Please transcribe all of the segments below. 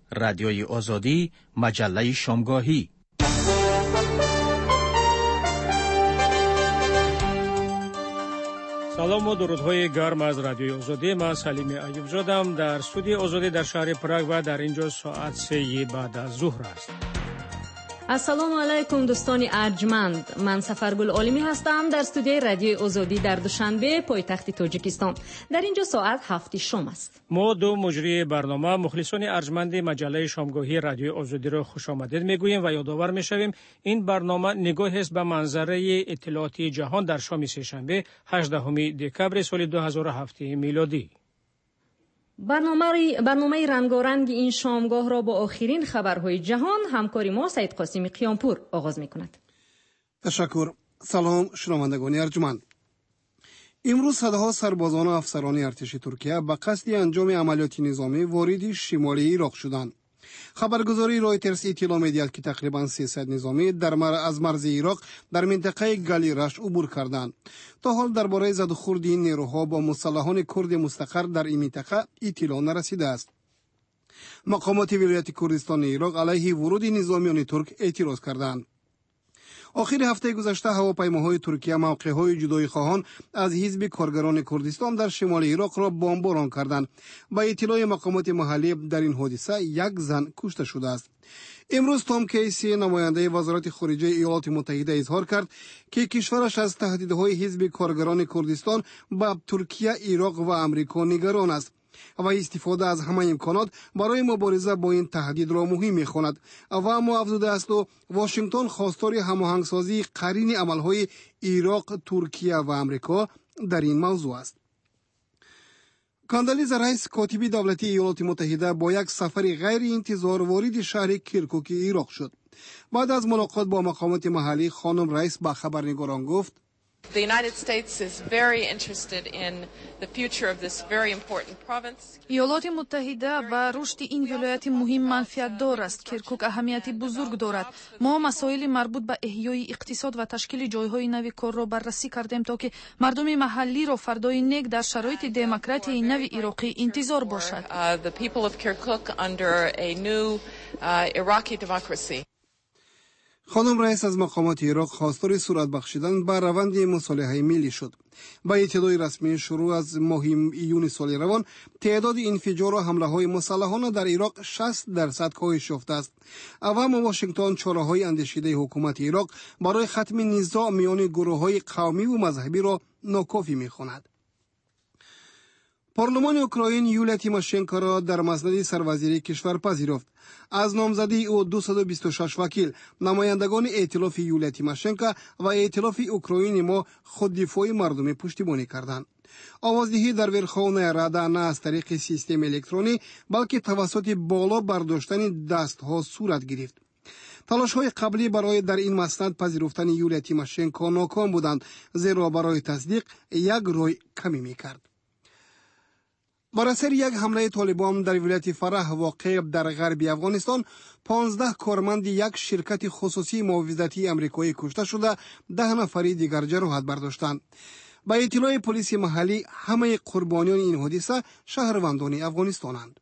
رادیوی آزادی، مجله شامگاهی. سلام و درودهای گرم از رادیوی آزادی. من سلیم ایوبزادم در استودیوی آزادی در شهر پراگ و در اینجا ساعت 3 بعد از ظهر است. السلام علیکم دوستان ارجمند. من سفرگل عالمی هستم در استودیوی رادیوی آزادی در دوشنبه پایتخت تاجیکستان. در اینجا ساعت 7 شام است. ما دو مجری برنامه مخلصان ارجمند مجله شامگاهی رادیوی آزادی را خوش آمدید میگوییم و یادآور میشویم این برنامه نگاهی است به منظره اطلاعاتی جهان در شام سه‌شنبه 18 دکبر سال 2007 میلادی. برنامه رنگارنگ این شامگاه را با آخرین خبرهای جهان همکاری ما سید قاسمی قیامپور آغاز می کند. تشکر. سلام شنوندگان ارجمند. امروز صدها سربازان و افسران ارتش ترکیه به قصد انجام عملیات نظامی وارد شمالی عراق شدند. خبرگزاری رایترز اطلاع می‌دهد که تقریباً 300 نظامی از مرز عراق در منطقه گلیرش عبور کردند. تا حال درباره زدوخورد این نیروها با مسلحان کرد مستقر در این منطقه اطلاع نرسیده است. مقامات ولایت کردستان عراق علیه ورود نظامیان ترک اعتراض کردند. آخر هفته گذشته هواپیماهای ترکیه موقع‌های جدایی خواهان از حزب کارگران کردستان در شمال عراق را بمباران کردند. با اطلاع مقامات محلی در این حادثه یک زن کشته شده است. امروز تام کیسی نماینده وزارت خارجه ایالات متحده اظهار کرد که کشورش از تهدیدهای حزب کارگران کردستان به ترکیه، عراق و آمریکا نگران است و استفاده از همه امکانات برای مبارزه با این تهدید را مهم می‌خواند و اما افزوده است و واشنگتن خواستار هماهنگسازی قرین عملهای عراق، ترکیه و آمریکا در این موضوع است. کاندالیزا رایس کاتب دولتی ایالات متحده با یک سفر غیر انتظار وارد شهر کرکوک عراق شد. بعد از ملاقات با مقامات محلی خانم رایس به خبرنگاران گفت The United States is very interested in the future of this very important province. ایالات متحده به رشد این ولایت مهم منفعت دار است. کرکوک اهمیتی بزرگ دارد. ما مسائل مربوط به احیای اقتصاد و تشکیل جایهای نو کار را بررسی کردیم تا که مردم محلی را فردای نیک در شرایط دموکراسی نو عراقی انتظار باشد. The people of Kirkuk under a new Iraqi democracy. خانم رئیس از مقامات عراق خواستار صورت بخشیدن به روند مصالحه ملی شد. با اطلاع رسمی شروع از ماه ایون سال روان تعداد انفجار و حمله های مسلحانه در عراق 60% کاهش یافته است. اما واشنگتن چاره‌های اندیشیده حکومت عراق برای ختم نزاع میان گروه‌های قومی و مذهبی را ناکافی می‌خواند. پارلمان اوکراین یولیا تیماشنکو را در مسند سروزیری کشور پذیرفت. از نامزدی او 226 وکیل نمایندگان ائتلاف یولیا تیماشنکو و ائتلاف اوکراین ما خوددفاعی مردم پشتیبانی کردند. آوازدهی در ورخوان رده نه از طریق سیستم الکترونی بلکه توسط بالا برداشتن دستها صورت گرفت. تلاش‌های قبلی برای در این مسند پذیرفتن یولیا تیماشنکو ناکام بودند، زیرا برای تصدیق یک روی کمی می‌کرد. بر اثر یک حمله طالبان در ولایت فرح واقع در غرب افغانستان 15 کارمند یک شرکت خصوصی معاوضتی آمریکایی کشته شده، 10 نفر دیگر جراحت برداشتند. با اطلاع پلیس محلی همه قربانیان این حادثه شهروندان افغانستانند.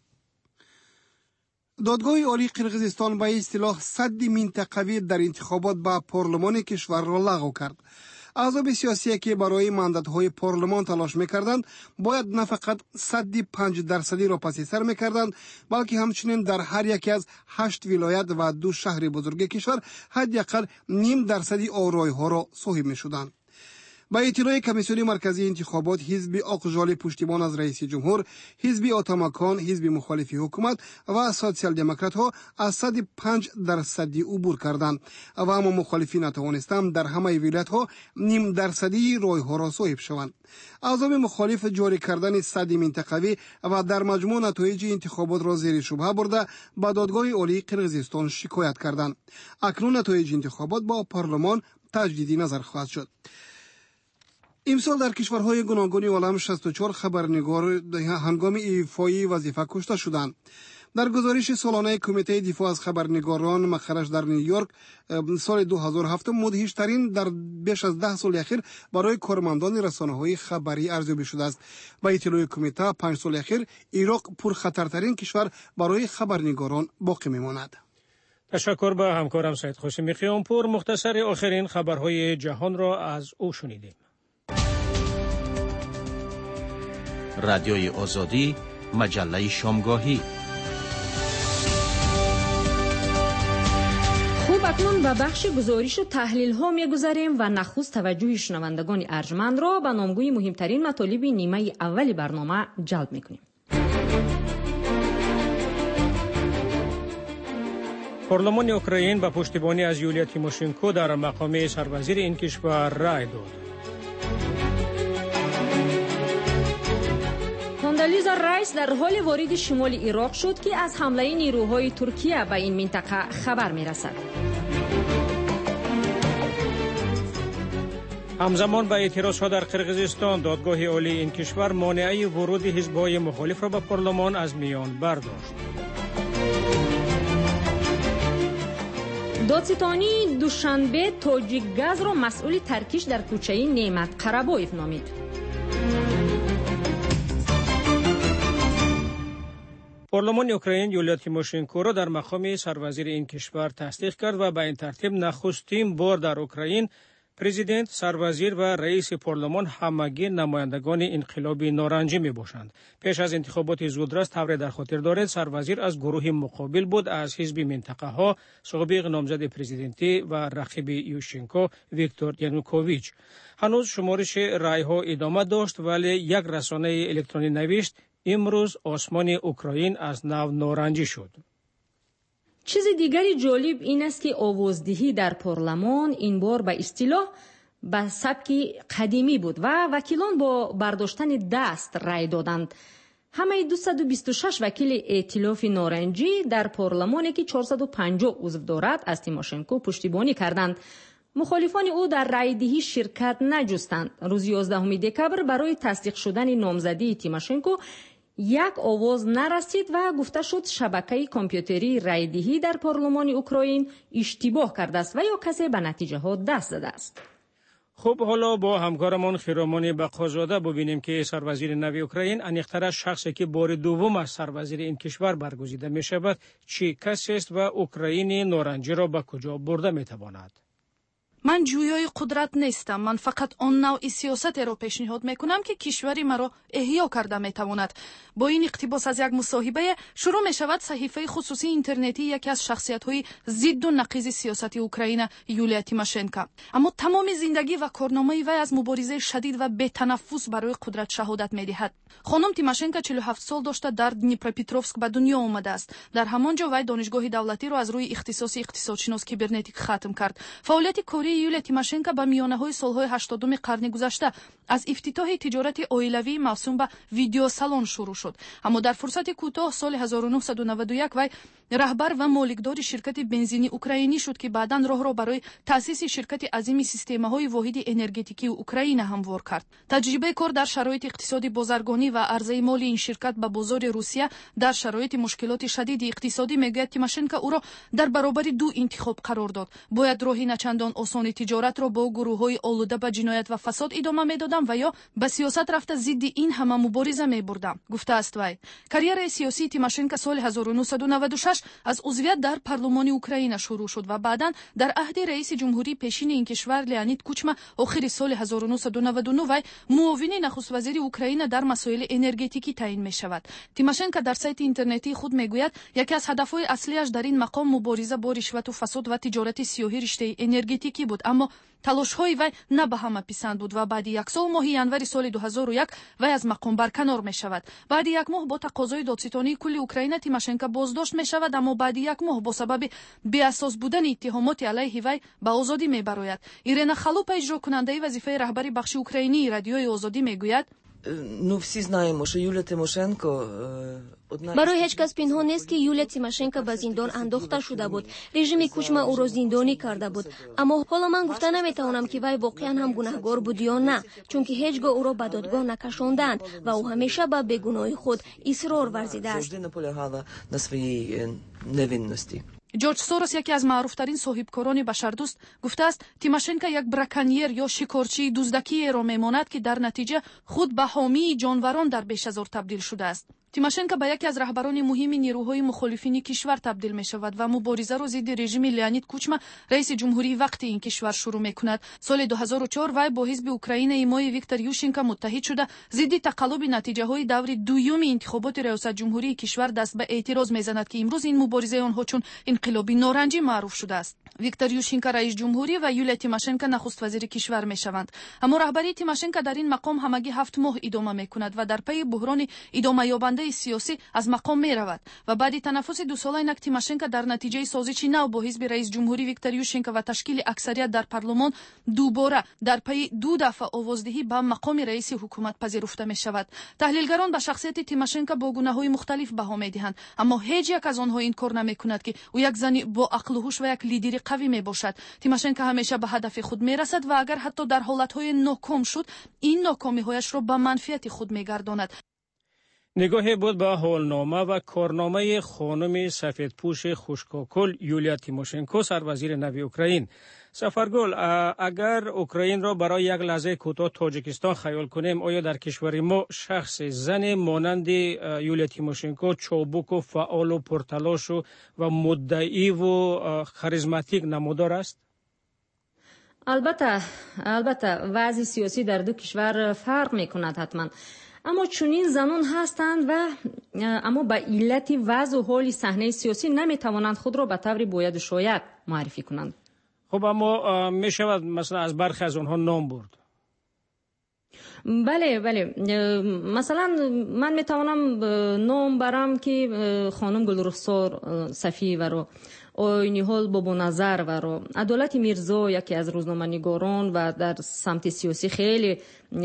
دادگاه عالی قرقیزستان به اصطلاح سد منطقوی در انتخابات به پارلمان کشور را لغو کرد. احزاب سیاسی که برای ماندات‌های پارلمان تلاش می‌کردند باید نه فقط سد 5% را پس سر می‌کردند بلکه همچنین در هر یک از 8 ولایت و 2 شهر بزرگ کشور حداقل 0.5% آرای‌ها را صاحب می‌شدند. با اطلاع کمیسیون مرکزی انتخابات، حزب آقجال پشتیبان از رئیس جمهور، حزب آتامکان، حزب مخالف حکومت و سوسیال دموکرات ها از 105% عبور کردند و اما مخالفین نتوانستند در همه ولایت ها 0.5% رای ها را صاحب شوند. احزاب مخالف جاری کردن سد منطقوی و در مجموع نتایج انتخابات را زیر شبهه برده به دادگاه عالی قرقیزستان شکایت کردند. اکنون نتایج انتخابات با پارلمان تجدید نظر خواهد شد. امسال در کشورهای گوناگون عالم 64 خبرنگار هنگام ایفای وظیفه کشته شدند. در گزارش سالانه کمیته دفاع از خبرنگاران مقرش در نیویورک سال 2007 مدهشترین در بیش از 10 سال اخیر برای کارمندان رسانه‌های خبری ارزیابی شده است. با اطلاع کمیته 5 سال اخیر عراق پرخطرترین کشور برای خبرنگاران باقی میماند. تشکر به همکارم سید قاسمی قیامپور. مختصر آخرین خبرهای جهان را از او شنیدیم. رادیوی آزادی، مجله شامگاهی. خوب اکنون به بخش گزارش و تحلیل ها می گذاریم و نخست توجه شنوندگان ارجمند را به نامگوی مهمترین مطالب نیمه اول برنامه جلب می کنیم. پارلمان اوکراین با پشتیبانی از یولیا تیموشنکو در مقام سروزیر این کشور رای داد. کاندالیزا رایس در حال وارد شمال عراق شد که از حمله نیروهای ترکیه به این منطقه خبر می رسد. همزمان با اعتراضها در قرقیزستان، دادگاه عالی این کشور مانع ورود حزب‌های مخالف را به پارلمان از میان برداشت. دادستانی دوشنبه تاجیک گاز را مسئول ترکیش در کوچه نعمت قربایف نامید. پارلمان اوکراین یولیا تیموشنکو را در مقام سروزیر این کشور تصدیق کرد و به این ترتیب نخستین بار در اوکراین پرزیدنت، سروزیر و رئیس پارلمان همگی نمایندگان انقلاب نارنجی می باشند. پیش از انتخابات زودرس طور در خاطر دارد سروزیر از گروه مقابل بود، از حزب منطقه ها سابق نامزد پرزیدنتی و رقیب یوشچنکو ویکتور ینوکوویچ. هنوز شمارش رای ها ادامه داشت، ولی یک رسانه الکترونی نوشت امروز آسمان اوکراین از نو نارنجی شد. چیز دیگری جالب این است که آوازدهی در پارلمان این بار به اصطلاح به سبک قدیمی بود و وکیلان با برداشتن دست رای دادند. همه 226 وکیل ائتلاف نارنجی در پارلمانی که 450 عضو دارد از تیموشنکو پشتیبانی کردند. مخالفان او در رایدهی شرکت نجستند. روز 11 دکبر برای تصدیق شدن نامزدی تیموشنکو یک آواز نرسید و گفته شد شبکه کامپیوتری رایدهی در پارلمان اوکراین اشتباه کرده است و یا کسی به نتیجه ها دست زده است. خب حالا با همکارمان خیرامان بقازاده ببینیم که سروزیر نوی اوکراین انیقتر شخصی که بار دوم از سروزیر این کشور برگزیده می شود چه کسی است و اوکراین نارنجی را به کجا برده می تواند؟ من جویای قدرت نیستم. من فقط آن نوع سیاست را پیشنهاد میکنم که کشوری مرا احیا کرده میتواند. با این اقتباس از یک مصاحبه شروع می شود صحیفه خصوصی اینترنتی یکی از شخصیت‌های ضد و نقیض سیاست اوکراین یولیا تیموشنکو. اما تمام زندگی و کارنامه وی از مبارزه شدید و بی‌تنفس برای قدرت شهادت می‌دهد. خانم تیموشنکو 47 سال داشته در دنیپروپتروفسک به دنیا آمده است. در همانجا وی دانشگاه دولتی را از روی اختصاص اقتصادشناسی کیبرنتیک ختم کرد. فعالیت کاری یولیا تیموشنکو با میانه‌های سال‌های 80 قرن گذشته از افتتاح تجارت عائلوی موسوم به ویدیو سالن شروع شد. اما در فرصت کوتاه سال 1991 وی رهبر و مالکدار شرکت بنزینی اوکراینی شد که بعداً راه را برای تأسیس شرکت عظیم سیستم‌های واحد انرژتیکی اوکراین هموار کرد. تجربه کار در شرایط اقتصادی بازرگانی و عرضه مال این شرکت به بازار روسیه در شرایط مشکلات شدید اقتصادی میگوید تیموشنکو او را در برابر دو انتخاب قرار داد. باید راهی نچندان آسان تجارت را با گروه‌های آلوده به جنایت و فساد ادامه میدادم و یا به سیاست رفته ضد این همه مبارزه میبردم، گفته است وی. کریر سیاسی تیموشنکو سال 1996 از عضویت در پارلمان اوکراین شروع شد و بعداً در عهد رئیس جمهوری پیشین این کشور لئونید کوچما آخر سال 1999 وی معاون نخست وزیر اوکراین در مسائل انرژتیکی تعیین می شود. تیموشنکو در سایت اینترنتی خود میگوید یکی از هدفهای اصلیش در این مقام مبارزه با رشوت و فساد و تجارت سیاهی رشته انرژتیکی بود، اما تلاش‌های وی نه به همه پسند بود و بعد یک سال ماه ینوری سال 2001 وی از مقام برکنار می شود. بعد یک ماه با تقاضای دادستانی کل اوکراین تیموشنکو بازداشت می شود، اما بعد یک ماه با سبب بی‌اساس بودن اتهامات علیه وی به آزادی می براید. ایرنا خلوپ اجرا کننده وظیفه رهبری بخش اوکراینی رادیوی آزادی میگوید Ну, всі знаємо, що Юлія Тимошенко برای هیچ کس پنهان نیست که یولیا تیماشنکو به زندان انداخته شده بود. رژیم کوچما او را زندانی کرده بود. اما حالا من گفته نمیتوانم که وی واقعا هم گناهکار بود یا نه، چون که هیچگاه او را به دادگاه نکشاندند و او همیشه به بیگناهی خود اصرار ورزیده است. завжди наполягала на своїй невинності. جورج سوروس یکی از معروفترین صاحبکاران بشردوست گفته است تیماشنکو یک براکنیر یا شکارچی دزدکی را میماند که در نتیجه خود به حامی جانوران در بیشهزار تبدیل شده است. تیماشنکو به یکی از رهبران مهم نیروهای مخالفین کشور تبدیل می شود و مبارزه را ضد رژیم لیونید کوچما رئیس جمهوری وقت این کشور شروع می کند. سال 2004 وی با حزب اوکراین ایمای ویکتور یوشچنکو متحد شده ضد تقلب نتیجه های دور دوم انتخابات ریاست جمهوری کشور دست به اعتراض میزند که امروز این مبارزه آنها چون انقلابی نارنجی معروف شده است. ویکتور یوشچنکو رئیس جمهوری و یولیا تیماشنکو نخست وزیر کشور می شوند. اما رهبری تیماشنکو در این مقام همگی 7 ماه ادامه می کند و در پی بحران ادامه یابنده سیاسی از مقام می رود و بعد تنفس 2 ساله اینک تیماشنکو در نتیجه سازش نو با حزب رئیس جمهوری ویکتور یوشچنکو و تشکیل اکثریت در پارلمان دوباره در پی 2 دفعه آوازدهی به مقام رئیس حکومت پذیرفته می شود. تحلیلگران به شخصیت تیماشنکو با گونه‌های مختلف بها می دهند، اما هیچ یک از آنها این کار نمی کند که او یک زن با عقل و هوش و یک لیدر قوی می باشد. تیماشنکو همیشه به هدف خود می رسد و اگر حتی در حالت‌های ناکام شد این ناکامی‌هایش را به منفعت خود می گرداند. نگاهی بود به حالنامه و کارنامه خانم سفیدپوش خوشکاکل یولیا تیماشنکو سروزیر نو اوکراین. سفرگل، اگر اوکراین را برای یک لحظه کوتاه تاجیکستان خیال کنیم، آیا در کشور ما شخص زن مانند یولیا تیماشنکو چابک و فعال و پرتلاش و مدعی و کاریزماتیک نمودار است؟ البته وضع سیاسی در دو کشور فرق میکند حتما، اما چنین زنان هستند و اما به علت وضع و حال صحنه سیاسی نمیتوانند خود را به طور باید شاید معرفی کنند. خب اما می شود مثلا از برخی از آنها نام برد؟ بله مثلا من میتوانم نام برم که خانم گلرخسار صفی و رو آینی حال بابا نظر و رو عدالت میرزا یکی از روزنامه‌نگاران و در سمت سیاسی خیلی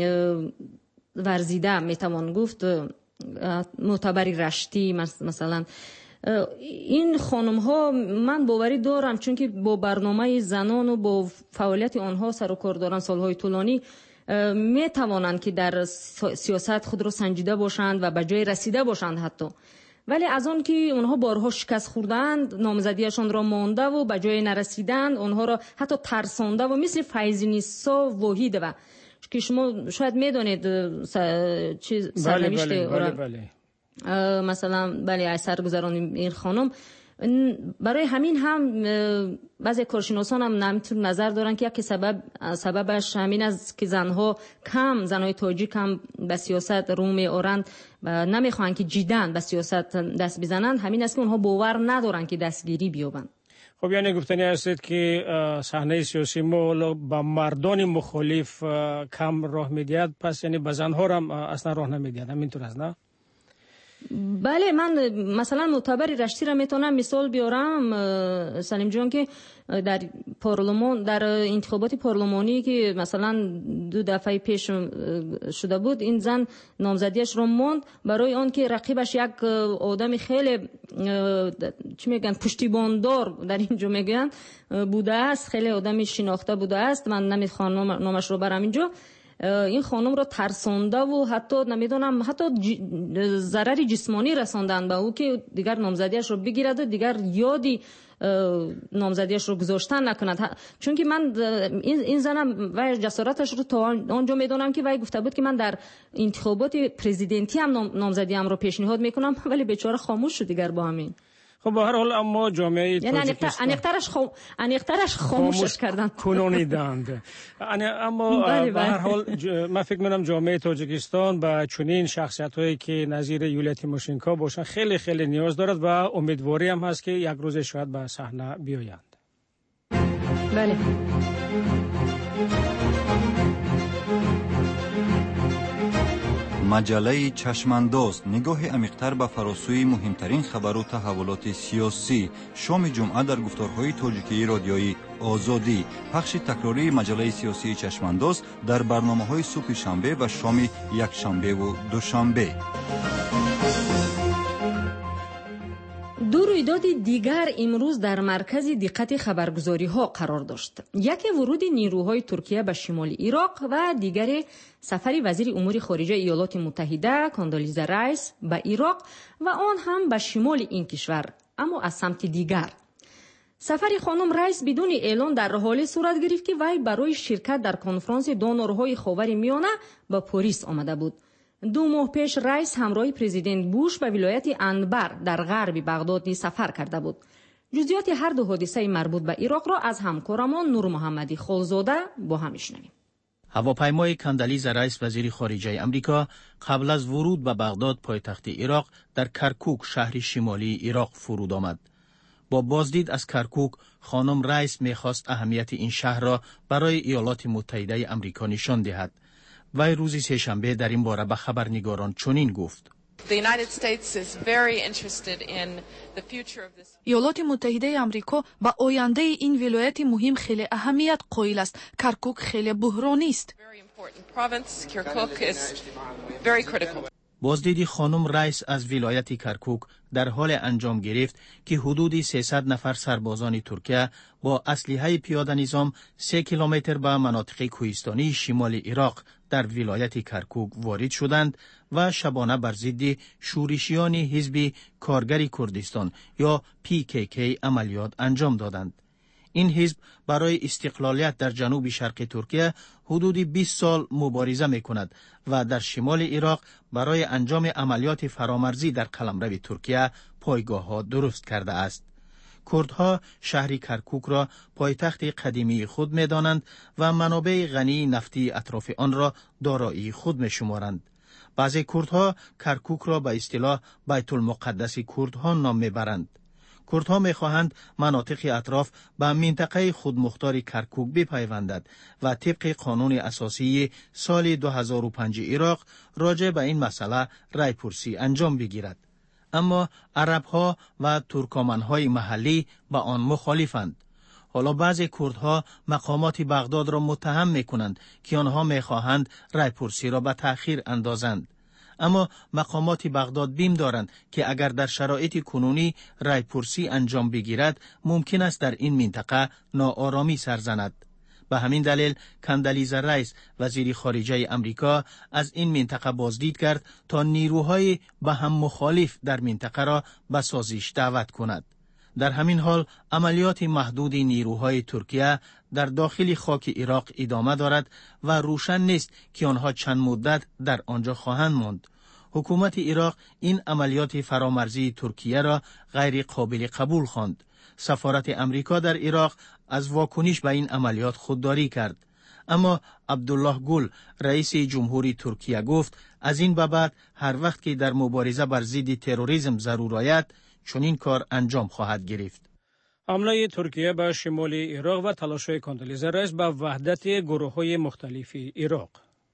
ورزیده میتوان گفت، معتبری رشتی مثلا این خانم ها من باوری دارم چون که با برنامه زنان و با فعالیت آنها سر و کار دارن سالهای طولانی می توانند که در سیاست خود را سنجیده باشند و به جای رسیده باشند حتی، ولی از آن که اونها بارها شکست خوردند نامزدیشان را مانده و به جای نرسیدند اونها را حتی ترسانده و مثل فیض‌نیسا واحد و که شما شاید میدونید چیز سرنوشت بله. مثلا بله سرگذران این خانم، برای همین هم بعضی کارشناسان هم نمیتون نظر دارن که یک سببش همین است که زنهای تاجیک هم به سیاست رو میارند و نمیخوان که جداً به سیاست دست بزنند، همین است که اونها باور ندارن که دستگیری بیابند. خب یعنی گفتنی هستید که صحنه سیاسی ما با مردان مخالف کم راه میدهد، پس یعنی به زنها هم اصلا راه نمیدهد، همینطور است نه؟ بله، من مثلا معتبری رشتی را میتونم مثال بیارم سلیم جان که در پارلمان در انتخابات پارلمانی که مثلا 2 دفعه پیش شده بود این زن نامزدیش رو ماند برای آن که رقیبش یک آدم خیلی چی میگن پشتیباندار در اینجا میگن بوده است، خیلی آدمی شناخته بوده است، من نمیخوام نامش رو برم اینجا. این خانم رو ترسانده و حتی نمیدونم حتی ضرر جسمانی رساندن به او که دیگر نامزدیش رو بگیرد و دیگر یادی نامزدیش رو گذاشتن نکند، چون که من این زنم و جسارتش رو تا آنجا میدونم که وی گفته بود که من در انتخابات پرزیدنتی هم نامزدیم رو پیشنهاد میکنم، ولی بیچاره خاموش شد دیگر با همین. خب به هر حال اما جامعه تاجیکستان انیقترش خاموشش کردن کنونیدند. اما به هر حال من فکر می‌کنم جامعه تاجیکستان به چنین شخصیت‌هایی که نظیر یولیا تیماشنکو باشن خیلی خیلی نیاز دارد و امیدواری هم هست که یک روز شاید به صحنه بیایند. بله. مجله چشمانداز نگاه عمیق‌تر به فراسوی مهمترین خبر و تحولات سیاسی. شام جمعه در گفتارهای تاجیکی رادیویی آزادی. پخش تکراری مجله سیاسی چشمانداز در برنامه‌های صبح شنبه و شام یکشنبه و دوشنبه. دو رویداد دیگر امروز در مرکز دقت خبرگزاری ها قرار داشت. یکی ورود نیروهای ترکیه به شمال عراق و دیگر سفر وزیر امور خارجه ایالات متحده کاندالیزا رایس به عراق و آن هم به شمال این کشور، اما از سمت دیگر. سفر خانم رایس بدون اعلان در حالی صورت گرفت که وی برای شرکت در کنفرانس دونورهای خاورمیانه به پاریس آمده بود. 2 ماه پیش رئیس همراه پرزیدنت بوش به ولایت انبر در غرب بغداد سفر کرده بود. جزئیات هر دو حادثه مربوط به عراق را از همکارمان نور محمدی خالزاده با هم میشنویم. هواپیمای کاندالیزا رایس وزیر خارجه امریکا قبل از ورود به بغداد پایتخت عراق در کرکوک شهر شمالی عراق فرود آمد. با بازدید از کرکوک خانم رایس می‌خواست اهمیت این شهر را برای ایالات متحده امریکا نشان دهد. وی روز سه‌شنبه در این باره به خبرنگاران چنین گفت: ایالات متحده آمریکا با آینده این ولایت مهم خیلی اهمیت قائل است. کرکوک خیلی بحرانی است. بازدید خانم رایس از ولایت کرکوک در حال انجام گرفت که حدود 300 نفر سربازان ترکیه با اسلحه پیاده نظام 3 کیلومتر به مناطق کوهستانی شمال عراق در ولایت کرکوک وارد شدند و شبانه بر ضد شورشیان حزب کارگر کردستان یا PKK عملیات انجام دادند. این حزب برای استقلالیت در جنوب شرق ترکیه حدود 20 سال مبارزه می کند و در شمال عراق برای انجام عملیات فرامرزی در قلمرو ترکیه پایگاه ها درست کرده است. کردها شهر کرکوک را پایتخت قدیمی خود می دانند و منابع غنی نفتی اطراف آن را دارایی خود می شمارند. بعضی کردها کرکوک را به اصطلاح بیت المقدس کردها نام می برند. کردها می خواهند مناطق اطراف به منطقه خودمختار کرکوک بپیوندد و طبق قانون اساسی سال 2005 عراق راجع به این مسئله رای پرسی انجام بگیرد. اما عربها و ترکمنهای محلی به آن مخالفند. حالا بعضی کردها مقامات بغداد را متهم می کنند که آنها می خواهند رای پرسی را به تأخیر اندازند. اما مقامات بغداد بیم دارند که اگر در شرایط کنونی رای پرسی انجام بگیرد ممکن است در این منطقه ناآرامی سر زند. به همین دلیل کاندالیزا رایس وزیر خارجه امریکا از این منطقه بازدید کرد تا نیروهای به هم مخالف در منطقه را به سازش دعوت کند. در همین حال عملیات محدود نیروهای ترکیه در داخل خاک عراق ادامه دارد و روشن نیست که آنها چند مدت در آنجا خواهند ماند. حکومت عراق این عملیات فرامرزی ترکیه را غیر قابل قبول خواند. سفارت امریکا در عراق از واکنش به این عملیات خودداری کرد. اما عبدالله گل رئیس جمهوری ترکیه گفت از این به بعد هر وقت که در مبارزه بر ضد تروریسم ضرور آید چنین کار انجام خواهد گرفت. حمله ترکیه به شمال عراق و تلاش‌های کاندالیزا رایس به وحدت گروه‌های مختلف عراق.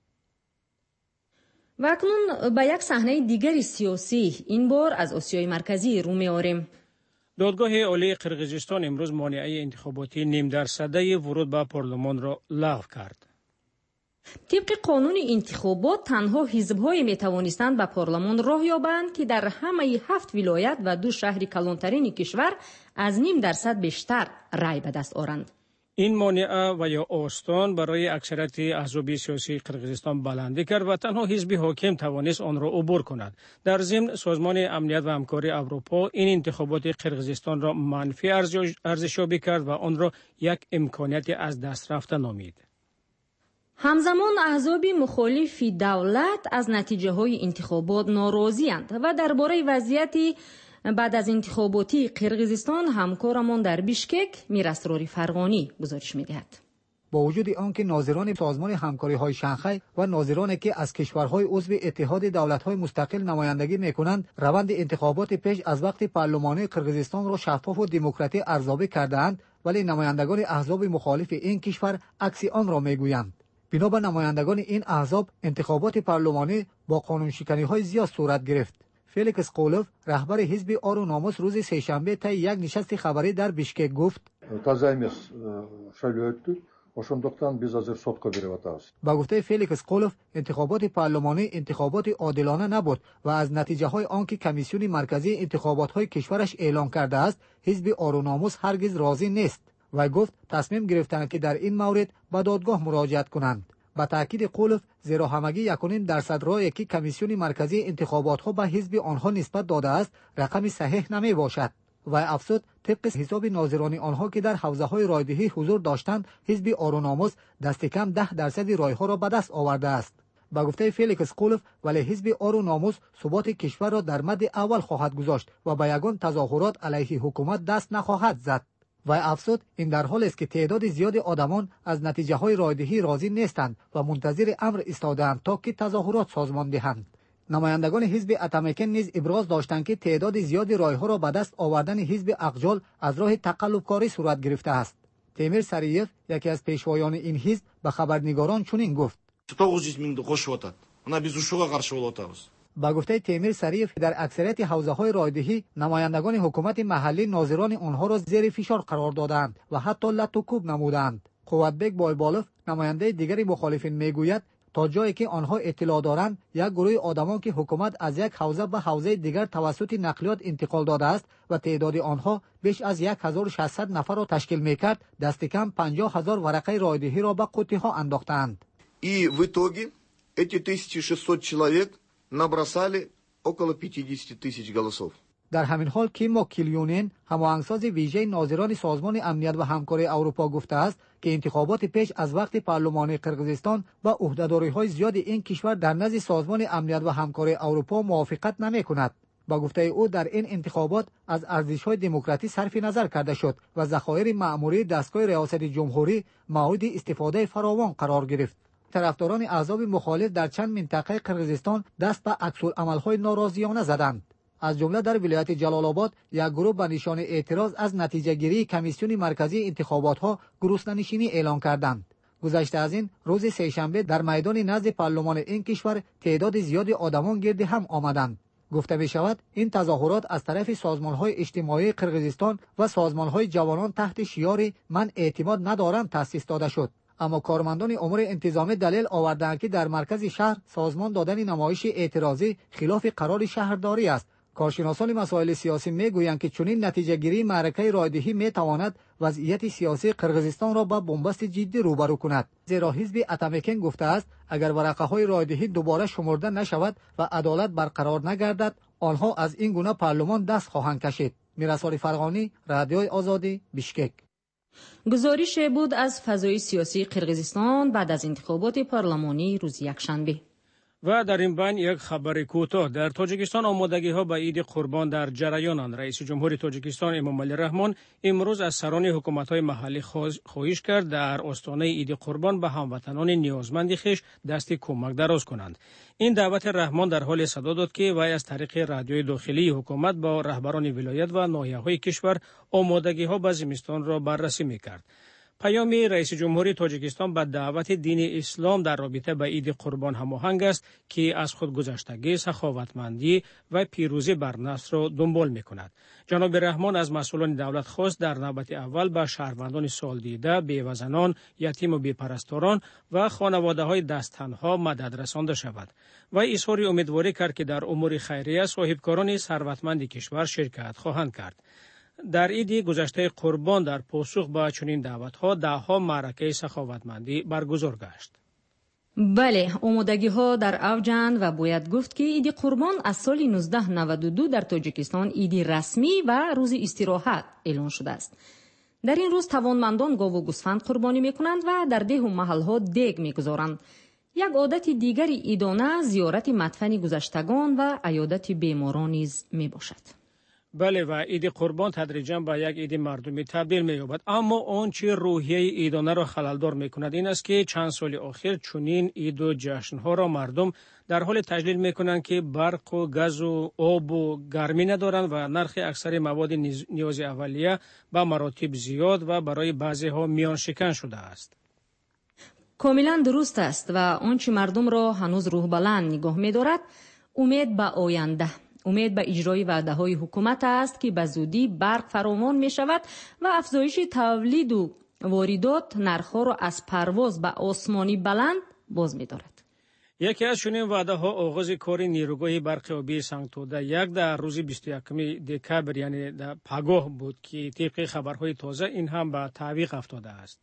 و اکنون به یک صحنه دیگر سیاسی این بار از آسیای مرکزی رو می‌آوریم. دادگاه عالی قرقیزستان امروز مانعه انتخاباتی 0.5% ورود به پارلمان را لغو کرد. طبق قانون انتخابات تنها حزب‌های می‌توانستند به پارلمان راه یابند که در همه 7 ولایت و 2 شهر کلانترین کشور از 0.5% بیشتر رای به دست آورند. این مانعه و یا آستان برای اکثریت احزاب سیاسی قرقیزستان بلندی کرد و تنها حزب حاکم توانست آن را عبور کند. در ضمن سازمان امنیت و همکاری اروپا این انتخابات قرقیزستان را منفی ارزشیابی کرد و آن را یک امکانیت از دست رفته نامید. همزمان احزاب مخالف دولت از نتیجه های انتخابات ناراضی‌اند و درباره وضعیت بعد از انتخاباتی قرقیزستان همکارمان در بیشکک میراسرور فرغانی گزارش می‌دهد. با وجود آنکه ناظران سازمان همکاری‌های شانگهای و ناظرانی که از کشورهای عضو اتحاد دولت‌های مستقل نمایندگی می‌کنند روند انتخابات پیش از وقت پارلمانی قرقیزستان را شفاف و دموکراتیک ارزیابی کرده‌اند، ولی نمایندگان احزاب مخالف این کشور عکس آن را می‌گویند. بنا به نمایندگان این احزاب انتخابات پارلمانی با قانونشکنی‌های زیاد صورت گرفت. فلیکس قولوف رهبر حزب آر و ناموس روز سهشنبه طی یک نشست خبری در بیشکک گفت ошондуктан биз азыр сотко берип атабыз. با گفته فلیکس قولوف انتخابات پارلمانی انتخابات عادلانه نبود و از نتیجه‌های آنکه کمیسیون مرکزی انتخابات‌های کشورش اعلام کرده است حزب آر و ناموس هرگز راضی نیست و گفت تصمیم گرفتند که در این مورد به دادگاه مراجعت کنند. با تاکید قولوف زیرا همگی 1.5% رأیی که کمیسیون مرکزی انتخابات‌ها به حزب آنها نسبت داده است رقم صحیح نمی باشد. و افزود طبق حساب ناظران آنها که در حوزه‌های رایدهی حضور داشتند حزب آر و ناموس دست کم 10% رای‌ها را به دست آورده است. با گفته فلیکس قولوف ولی حزب آر و ناموس ثبات کشور را در مد اول خواهد گذاشت و به یگان تظاهرات علیه حکومت دست نخواهد زد. و افزود این در حالی است که تعداد زیادی آدمان از نتیجه‌های رایدهی راضی نیستند و منتظر امر ایستاده‌اند تا که تظاهرات سازمان دهند. نمایندگان حزب اتمیکن نیز ابراز داشتند که تعداد زیادی رای‌ها را به دست آوردن حزب اقجال از راه تقلب‌کاری صورت گرفته است. تیمیر سریف یکی از پیشوایان این حزب به خبرنگاران چنین گفت: 900 миңди кошуп атат. Мына биз ушуга каршы болуп атабыз. با گفته تیمیر سریف در اکثریت حوزه‌های رایدهی نمایندگان حکومت محلی ناظران آنها را زیر فشار قرار دادند و حتی لط و کوب نمودند. قوتبک بایبالوف نماینده دیگری مخالفین میگوید تا جایی که آنها اطلاع دارند یک گروه آدمان که حکومت از یک حوزه به حوزه دیگر توسط نقلیات انتقال داده است و تعداد آنها بیش از 1600 نفر را تشکیل میکرد دست کم 50,000 ورقه رایدهی را به قوطی ها انداختند. И в итоге эти 1600 человек набросали около 50 тысяч голосов. در همین حال کیمو کیلیونین هماهنگساز ویژه ناظران سازمان امنیت و همکاری اروپا گفته است که انتخابات پیش از وقت پارلمانی قرقیزستان با عهدهداری‌های زیاد این کشور در نزد سازمان امنیت و همکاری اروپا موافقت نمی‌کند. با گفته او در این انتخابات از ارزش‌های دموکراسی صرف نظر کرده شد و ذخایر مأموری دستگاه ریاست جمهوری مورد استفاده فراوان قرار گرفت. طرفداران احزاب مخالف در چند منطقه قرقیزستان دست به عکس‌العمل‌های ناراضیانه زدند. از جمله در ولایت جلال آباد یک گروه به نشان اعتراض از نتیجه گیری کمیسیون مرکزی انتخابات‌ها گرسنه‌نشینی اعلان کردند. گذشته از این روز سه‌شنبه در میدان نزد پارلمان این کشور تعداد زیادی آدمان گرد هم آمدند. گفته می شود این تظاهرات از طرف سازمان‌های اجتماعی قرقیزستان و سازمان‌های جوانان تحت شعار من اعتماد ندارم تأسیس داده شد. اما کارمندان امور انتظامی دلیل آوردند که در مرکز شهر سازمان دادن نمایش اعتراضی خلاف قرار شهرداری است. کارشناسان مسائل سیاسی میگویند که چنین نتیجه گیری معرکه رایدهی میتواند وضعیت سیاسی قرقیزستان را با بنبست جدی روبرو کند. زیرا حزب اتمیکن گفته است اگر ورقه های رایدهی دوباره شمرده نشود و عدالت برقرار نگردد آنها از این گونه پارلمان دست خواهند کشید. میرسال فرغانی، رادیوی آزادی، بیشکک. گزارش بود از فضای سیاسی قرقیزستان بعد از انتخابات پارلمانی روز یکشنبه. و در این بین یک خبر کوتاه در تاجیکستان آمادگی‌ها به عید قربان در جریانند. رئیس جمهور تاجیکستان امامعلی رحمان امروز از سران حکومت‌های محلی خواهش کرد در آستانه عید قربان به هموطنان نیازمند خویش دست کمک دراز کنند. این دعوت رحمان در حال صدا داد که وی از طریق رادیوی داخلی حکومت با رهبران ولایت و ناحیه‌های کشور آمادگی‌ها به زمستان را بررسی می‌کرد. پیام رئیس جمهوری تاجیکستان به دعوت دین اسلام در رابطه با عید قربان هماهنگ است که از خودگذشتگی، سخاوتمندی و پیروزی بر نفس را دنبال می‌کند. جناب رحمان از مسئولان دولت خواست در نوبت اول به شهروندان سال دیده، بیوه‌زنان، یتیم و بیپرستاران و خانواده‌های دست‌تنها مدد رسانده شود. و اظهار امیدواری کرد که در امور خیریه صاحبکاران ثروتمند کشور شرکت خواهند کرد. در عید گذشته قربان در پاسخ به چنین دعوت‌ها ده‌ها معرکه سخاوتمندی برگزار گشت. بله، آمادگی‌ها در اوجند و باید گفت که عید قربان از سال 1992 در تاجیکستان عید رسمی و روز استراحت اعلان شده است. در این روز توانمندان گاو و گوسفند قربانی می‌کنند و در ده و محل‌ها دیگ می‌گذارند. یک عادت دیگری عیدانه زیارت مدفن گذشتگان و عیادت بیماران نیز میباشد. بله، و عید قربان تدریجاً به یک عید مردمی تبدیل می‌یابد، اما آنچه روحیه عیدانه را خلل‌دار می‌کند این است که چند سال اخیر چنین عید و جشن‌ها را مردم در حال تجلیل می‌کنند که برق و گاز و آب و گرمی ندارند و نرخ اکثر مواد نیاز اولیه به مراتب زیاد و برای بعضی‌ها میان شکن شده است. کاملا درست است و آنچه مردم را هنوز روح بلند نگاه می‌دارد امید به آینده، امید به اجرای وعده‌های حکومت است که به زودی برق فراوان می‌شود و افزایش تولید و واردات نرخ‌ها را از پرواز به آسمانی بلند باز می‌دارد. یکی از چنین وعده‌ها آغاز کار نیروگاه برق آبی سنگتوده یک در روز 21 دکبر یعنی در پگاه بود که طبق خبرهای تازه این هم به تعویق افتاده است.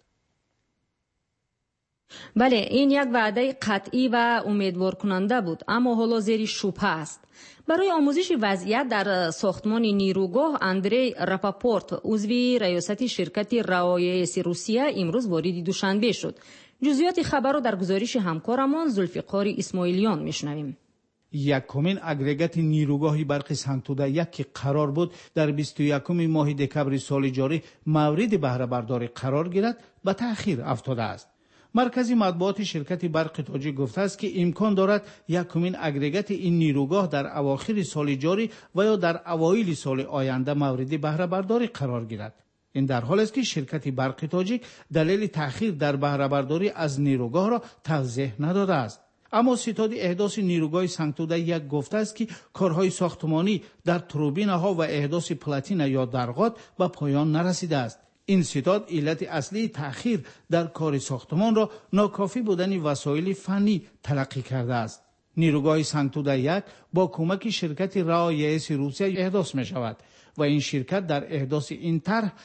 بله، این یک وعده قطعی و امیدوار کننده بود، اما حالا زیر شبهه است. برای آموزش وضعیت در ساختمان نیروگاه اندری راپاپورت عضو ریاست شرکت رایس روسیه امروز وارد دوشنبه شد. جزئیات خبر را در گزارش همکارمان ذوالفقار اسماعیلیان میشنویم. یکمین اگریگات نیروگاه برق سنگتوده یک که قرار بود در 21 ماه دکبر سال جاری مورد بهره برداری قرار گیرد به تأخیر افتاده است. مرکزی مطبوعات شرکت برق تاجیک گفته است که امکان دارد یکمین اگریگات این نیروگاه در اواخر سال جاری و یا در اوایل سال آینده مورد بهره برداری قرار گیرد. این در حال است که شرکت برق تاجیک دلیل تأخیر در بهره برداری از نیروگاه را توضیح نداده است. اما ستاد احداث نیروگاه سنگتوده یک گفته است که کارهای ساختمانی در توربینه ها و احداث پلاتین یا درغات به پایان نرسیده است. این ستاد علت اصلی تأخیر در کار ساختمان را ناکافی بودن وسایل فنی تلقی کرده است. نیروگاه سنگتوده یک با کمک شرکت رایس روسیه احداث می شود و این شرکت در احداث این طرح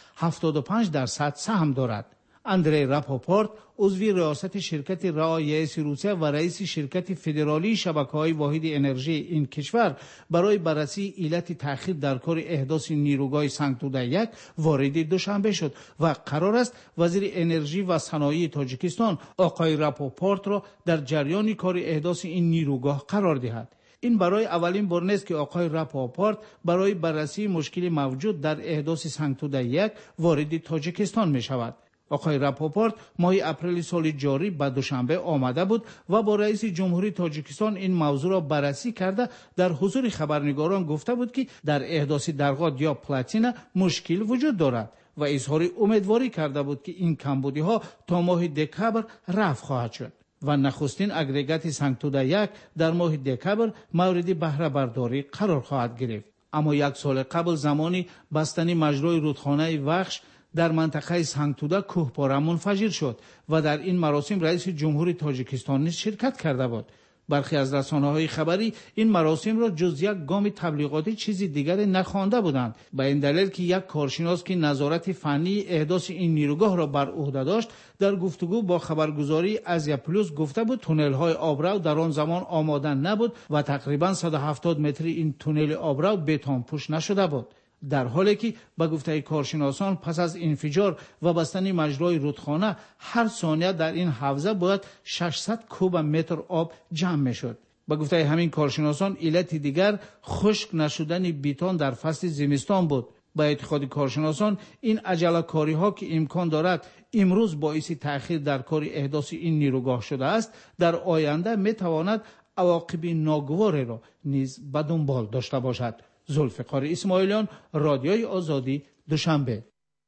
75% سهم دارد. اندری راپاپورت عضو ریاست شرکت رایس روسیه و رئیس شرکت فدرالی شبکه‌های واحد انرژی این کشور برای بررسی علت تأخیر در کار احداث نیروگاه سنگتوده یک وارد دوشنبه شد و قرار است وزیر انرژی و صنایع تاجیکستان آقای راپاپورت را در جریان کار احداث این نیروگاه قرار دهد. این برای اولین بار نیست که آقای راپاپورت برای بررسی مشکل موجود در احداث سنگتوده یک وارد تاجیکستان می شود. آقای راپاپورت ماه اپریل سال جاری به دوشنبه آمده بود و با رئیس جمهوری تاجیکستان این موضوع را بررسی کرده در حضور خبرنگاران گفته بود که در احداث درغات یا پلاتین مشکل وجود دارد و اظهار امیدواری کرده بود که این کمبودی ها تا ماه دکبر رفع خواهد شد و نخستین اگریگات سنگتوده یک در ماه دکبر مورد بهره برداری قرار خواهد گرفت. اما یک سال قبل زمانی بستنی مجرای رودخانه وخش در منطقه سنگتوده کوهپاره منفجر شد و در این مراسم رئیس جمهوری تاجیکستان نیز شرکت کرده بود. برخی از رسانه‌های خبری این مراسم را جز یک گام تبلیغاتی چیزی دیگر نخوانده بودند، به این دلیل که یک کارشناس که نظارت فنی احداث این نیروگاه را بر عهده داشت در گفتگو با خبرگزاری آزیا پلوس گفته بود تونل‌های آبرو در آن زمان آماده نبود و تقریباً 170 متری این تونل آبرو بتون پوش نشده بود، در حالی که به گفته کارشناسان پس از انفجار و بستن مجرای رودخانه هر ثانیه در این حوزه باید 600 کوب متر آب جمع میشد. به گفته همین کارشناسان علت دیگر خشک نشدن بیتون در فصل زمستان بود. به اعتقاد کارشناسان این عجله کاری ها که امکان دارد امروز باعث تأخیر در کار احداث این نیروگاه شده است در آینده می تواند عواقب ناگوار را نیز به دنبال داشته باشد. ذوالفقار اسماعیلیان، رادیوی آزادی، دوشنبه.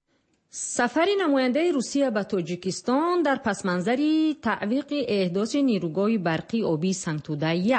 سفر نماینده روسیه به تاجیکستان در پسمنظر تعویق احداث نیروگاه برقی آبی سنگتوده یک.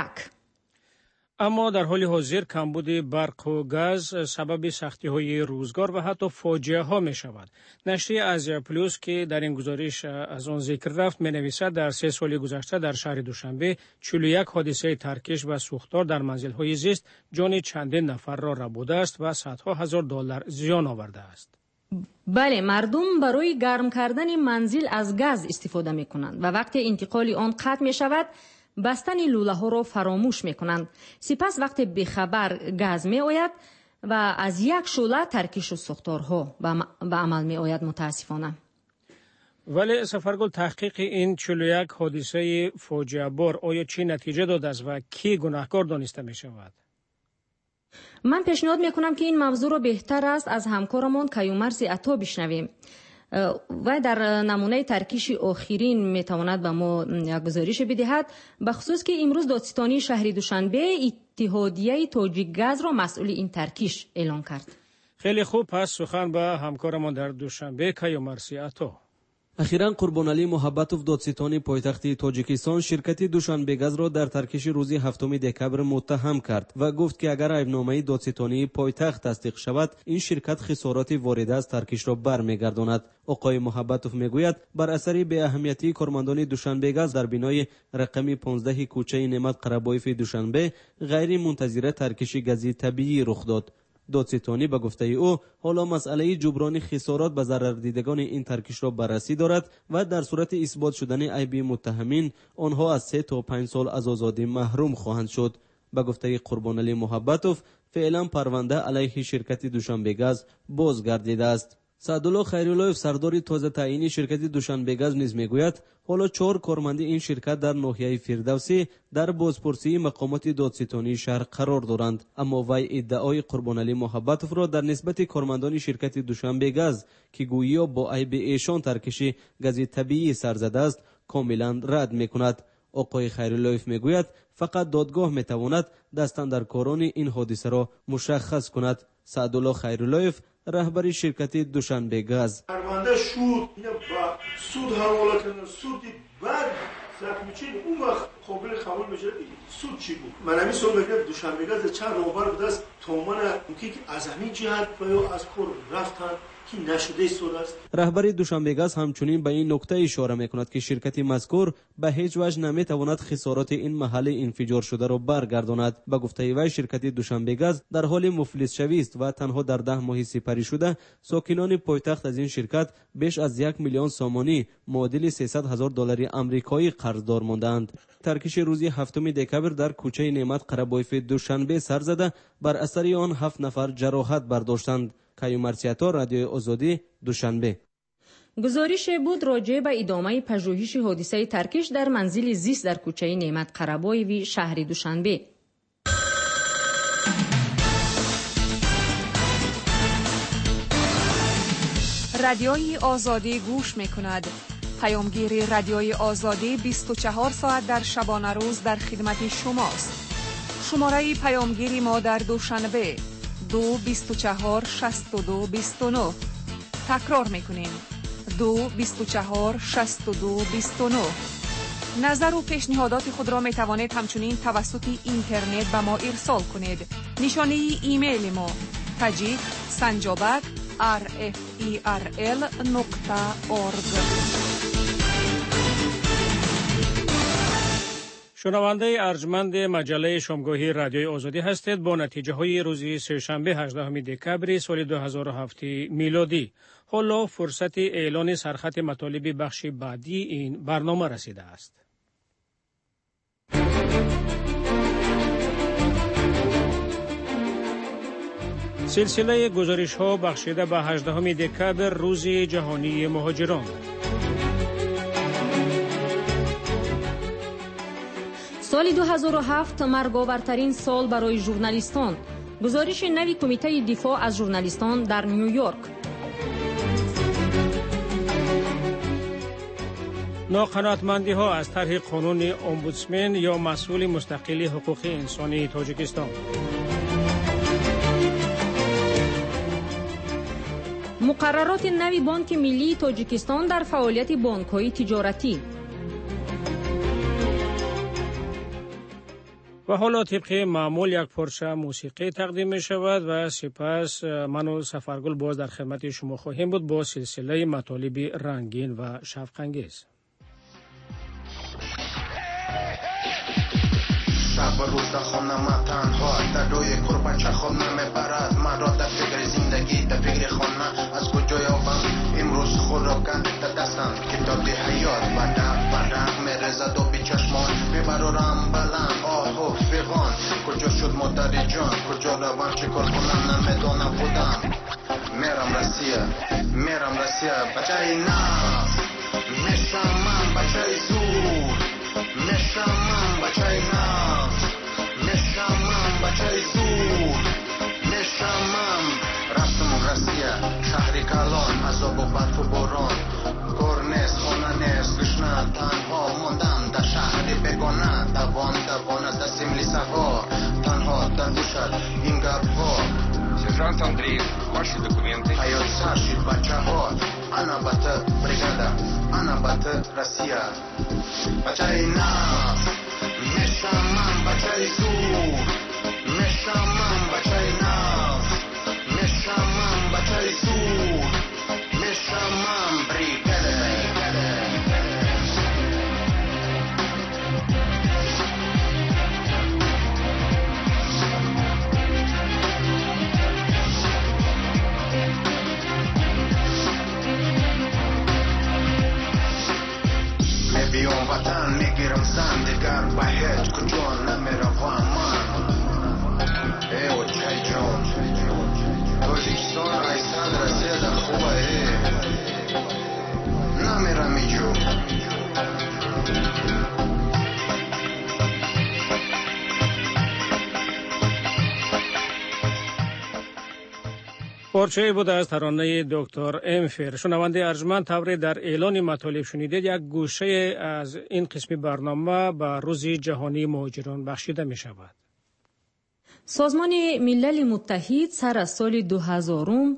اما در حال حاضر کمبود برق و گاز سبب سختی‌های روزگار و حتی فاجعه ها می شود. نشریه آزیا پلوس که در این گزارش از آن ذکر رفت می نویسد در 3 سال گذشته در شهر دوشنبه 41 حادثه ترکش و سوختار در منزل‌های زیست جان چندین نفر را ربوده است و صدها هزار دلار زیان آورده است. بله، مردم برای گرم کردن منزل از گاز استفاده می کنند و وقتی انتقال آن قطع می شود بستن لوله ها را فراموش می کنند. سپس وقتی به خبر گاز می آید و از یک شعله ترکش و سوختارها به عمل می آید متاسفانه. ولی سفرگل تحقیق این 41 حادثه فاجعه بار آیا چی نتیجه داده است و کی گناهکار دانسته می شود؟ من پیشنهاد می کنم که این موضوع را بهتر است از همکارمان کیومرث عطا بشنویم و در نمونه ترکیش آخرین میتواند به ما گزارش بدهد، به خصوص که امروز دادستانی شهر دوشنبه اتحادیه تاجیک گاز را مسئول این ترکیش اعلام کرد. خیلی خوب، پس سخن به همکارمان در دوشنبه کیومرث عطا. اخیراً قربانعلی محبتوف دادستانی پایتخت تاجیکستان شرکت دوشنبه‌گاز را در ترکیش روز 7 دکبر متهم کرد و گفت که اگر ایبنامه دادستانی پایتخت تصدیق شود این شرکت خسارات وارده از ترکیش را برمیگرداند. آقای محبتوف میگوید بر اثر به اهمیتی کارمندان دوشنبه‌گاز در بینای رقم 15 کوچه نعمت قره‌بایف دوشنبه غیر منتظره ترکیش گازی طبیعی رخ داد. دادستانی به گفته او حالا مسئله جبران خسارات به ضرر دیدگان این ترکیش را بررسی دارد و در صورت اثبات شدن عیب متهمین آنها از 3 تا 5 سال از آزادی محروم خواهند شد. به گفته قربانعلی محبتوف فعلا پرونده علیه شرکت دوشنبه‌گاز بازگردیده است. سعدالله خیراللهیف سردار تازه تعیین شرکت دوشنبه‌گاز نیز میگوید حالا 4 کارمند این شرکت در ناحیه فردوسی در بازپرسی مقامات دادستانی شهر قرار دارند، اما وی ادعای قربانعلی محبتوف را در نسبت کارمندان شرکت دوشنبه‌گاز که گویی با عیب ایشان ترکش گاز طبیعی سر زده است کاملا رد میکند. آقای خیراللهیف میگوید فقط دادگاه میتواند دستاندرکاران این حادثه را مشخص کند. سعدالله خیراللهیف رهبر شرکت دوشنبه‌گاز پرونده شد با سود حواله کردن، سود بعد ضبط میشه اون وقت قابل قبول میشه. سود چی بود؟ من همین سوال میگم دوشنبه‌گاز چند راهبر بود است تومان که از همین جهت یا از کار رفتن که نشده سود است. رهبر دوشنبه‌گاز همچنین به این نکته اشاره میکند که شرکت مذکور به هیچ وجه نمیتواند خسارات این محل انفجار شده را برگرداند. به گفته وی شرکت دوشنبه‌گاز در حال مفلس شوی است و تنها در 10 ماه سپری شده ساکنان پایتخت از این شرکت بیش از 1 میلیون سامانی معادل $300,000 آمریکایی قرضدار ماندند. ترکیش روز 7 دکبر در کوچه نعمت قره‌بایف دوشنبه سر زده بر اثر آن 7 نفر جراحت برداشتند. کیومرسیاتا رادیوی آزادی دوشنبه. گزارش بود راجع به ادامه پژوهش حادثه ترکش در منزل زیست در کوچه نعمت قره‌بایف شهر دوشنبه. رادیوی آزادی گوش می‌کند. پیامگیر رادیوی آزادی 24 ساعت در شبانه روز در خدمت شماست. شماره پیامگیری ما در دوشنبه 224 62 29. تکرار میکنیم 224 62 29. نظر و پیشنهادات خود را می توانید همچنین توسط اینترنت به ما ارسال کنید. نشانه ایمیل ما tajik@rferl.org. شنونده ارجمند مجله شامگاهی رادیوی آزادی هستید با نتیجه های روز سه‌شنبه 18 دکبر سال 2007 میلادی. حالا فرصت اعلان سرخط مطالب بخش بعدی این برنامه رسیده است. سلسله گزارش ها بخشیده به 18 دکبر روز جهانی مهاجران. سال 2007 مرگاورترین سال برای ژورنالیستان. گزارش نوی کمیته دفاع از ژورنالیستان در نیویورک. ناقناعتمندی ها از طرح قانون امبودسمن یا مسئول مستقل حقوق انسانی تاجیکستان. مقررات نوی بانک ملی تاجیکستان در فعالیت بانک‌های تجارتی. و حالا طبق معمول یک پارچه موسیقی تقدیم می شود و سپس من و سفرگل باز در خدمت شما خواهیم بود با سلسله مطالب رنگین و شفق‌انگیز. شب و روز در خانه من تنها در روی کربچه خود نمیبرد من را در فکر زندگی در فکر خانه از کجا یابم امروز خود را کنده دستم کتاب حیات بدق میرزد و بی چشمان میبرارم بلند آه و فیغان کجا شد مادر جان کجا روم چه کار کنم نمیدانم خودم میرم رسیه بچه ناز میشم من بچه زور میشم من بچه ناز میشم من بچه زور میشم من رفتم رسیه شهری کلان عذاب و برف و باران کار نیست خانه نیست گشنه تنها موندم در شهری بگانه دوان از دستیم لیسه ها تنها در گوشت این گپ ها Сержант Андреев, ваши документы. Поет Саши Бачабот, Анабата бригада, Анабата Россия. Бачай нас, Мешаман Бачай Сур, Мешаман Бачай нас, Мешаман Бачай Сур, Мешаман бригада. بیام وطن میگیرم زندگار با هیچ کجا نمیروم من ایو چای جان تاجیکستان ایسان رسید خوبه نمیرم ایجو پارچه‌ای بود از ترانه دکتر امفر. شنونده ارجمند، طوری در اعلان مطالب شنیدید، یک گوشه از این قسمی برنامه به روز جهانی مهاجران بخشیده می شود. سازمان ملل متحد سر از سال 2000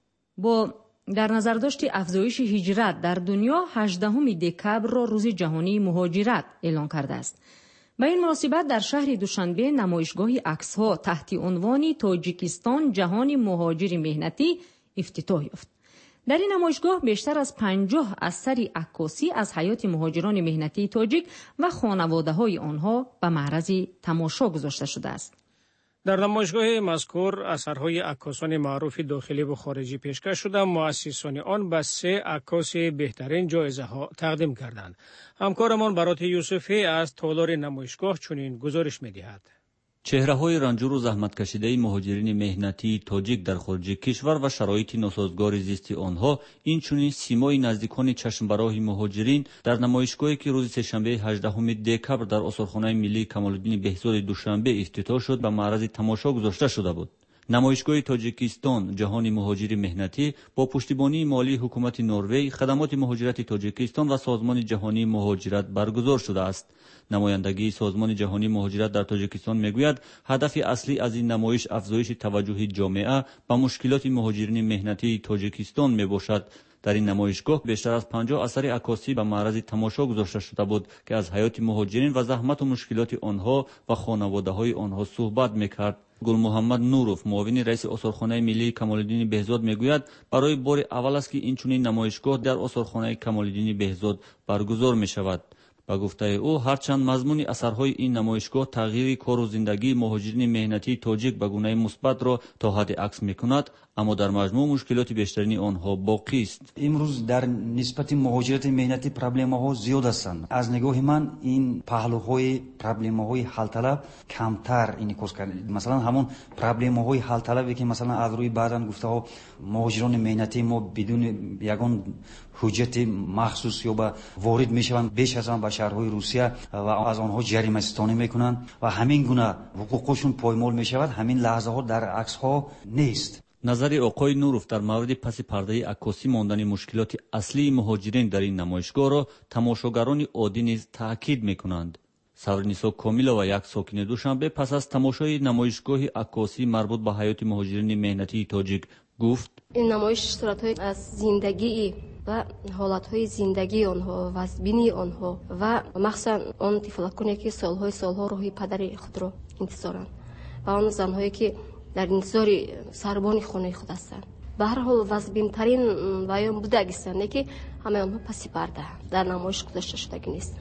با در نظر داشت افزایش هجرت در دنیا 18 دکبر را روز جهانی مهاجرت اعلان کرده است. به این مناسبت در شهر دوشنبه نمایشگاه عکس‌ها تحت عنوان تاجیکستان جهان مهاجر مهنتی افتتاح یافت. در این نمایشگاه بیشتر از 50 اثر عکاسی از حیات مهاجران مهنتی تاجیک و خانواده‌های آنها به معرض تماشا گذاشته شده است. در نمایشگاه مذکور اثرهای عکاسان معروف داخلی و خارجی پیشکش شده. مؤسسان آن به 3 عکاس بهترین جایزه ها تقدیم کردند. همکارمان برات یوسفی از تالار نمایشگاه چنین گزارش می‌دهد. چهره‌های رنجور و زحمت کشیده مهاجرین مهنتی تاجیک در خارج کشور و شرایط ناسازگار زیستی آنها، این چنین سیمای نزدیکان چشمبراه مهاجرین در نمایشگاهی که روز سه‌شنبه 18 دکبر در آثارخانه ملی کمال‌الدین بهزاد دوشنبه افتتاح شد به معرض تماشا گذاشته شده بود. نمایشگاه تاجیکستان جهان مهاجر مهنتی با پشتیبانی مالی حکومت نروژ، خدمات مهاجرت تاجیکستان و سازمان جهانی مهاجرت برگزار شده است. نمایندگی سازمان جهانی مهاجرت در تاجیکستان میگوید هدف اصلی از این نمایش افزایش توجه جامعه به مشکلات مهاجرین مهنتی تاجیکستان میباشد. در این نمایشگاه بیشتر از 50 اثر عکاسی به معرض تماشا گذاشته شده بود که از حیات مهاجرین و زحمت و مشکلات آنها و خانواده‌های آنها صحبت میکرد. گل محمد نوروف، معاون رئیس آثارخانه ملی کمال‌الدین بهزاد میگوید برای بار اول است که این چنین نمایشگاه در آثارخانه کمال‌الدین بهزاد برگزار میشود. با گفته او هرچند مضمون اثرهای این نمایشگاه تغییر کار و زندگی مهاجرین مهنتی تاجیک به گونه مثبت را تا حد عکس میکند، اما در مجموع مشکلات بیشترین آنها باقی است. امروز در نسبت مهاجرت مهنتی پروبلم‌ها زیاد هستند. از نگاه من این پهلوهای پروبلم‌های حل طلب کمتر اینکوس کرد. مثلا همون پروبلم‌های حل طلبی که مثلا از روی بعداً گفته ها مهاجران مهنتی ما بدون یگان حجت مخصوص یا با وارد میشوند بیش از آن به شهرهای روسیه و از آنها جریمه ستانی میکنند و همین گونه حقوقشون پایمال میشود. همین لحظه ها در عکس ها نیست. نظر آقای نوروف در مورد پس پرده عکاسی ماندن مشکلات اصلی مهاجرین در این نمایشگاه را تماشاگران عادی نیز تاکید میکنند. سورنیسا کامیلا و یک ساکن دوشنبه پس از تماشای نمایشگاه عکاسی مربوط به حیات مهاجرین مهنتی تاجیک گفت: این نمایش صورت‌های از زندگی و حالت‌های زندگی آنها و وضعیت آنها و مخصوصا آن طفلکانی که سالها روی پدر خود را انتظارند و آن زن‌هایی که در انتظار سربان خانه خود هستند. به هر حال وضعیت‌ترین بیان بودگیستند که همه آنها پس پرده در نمایش گذاشته شده نیست.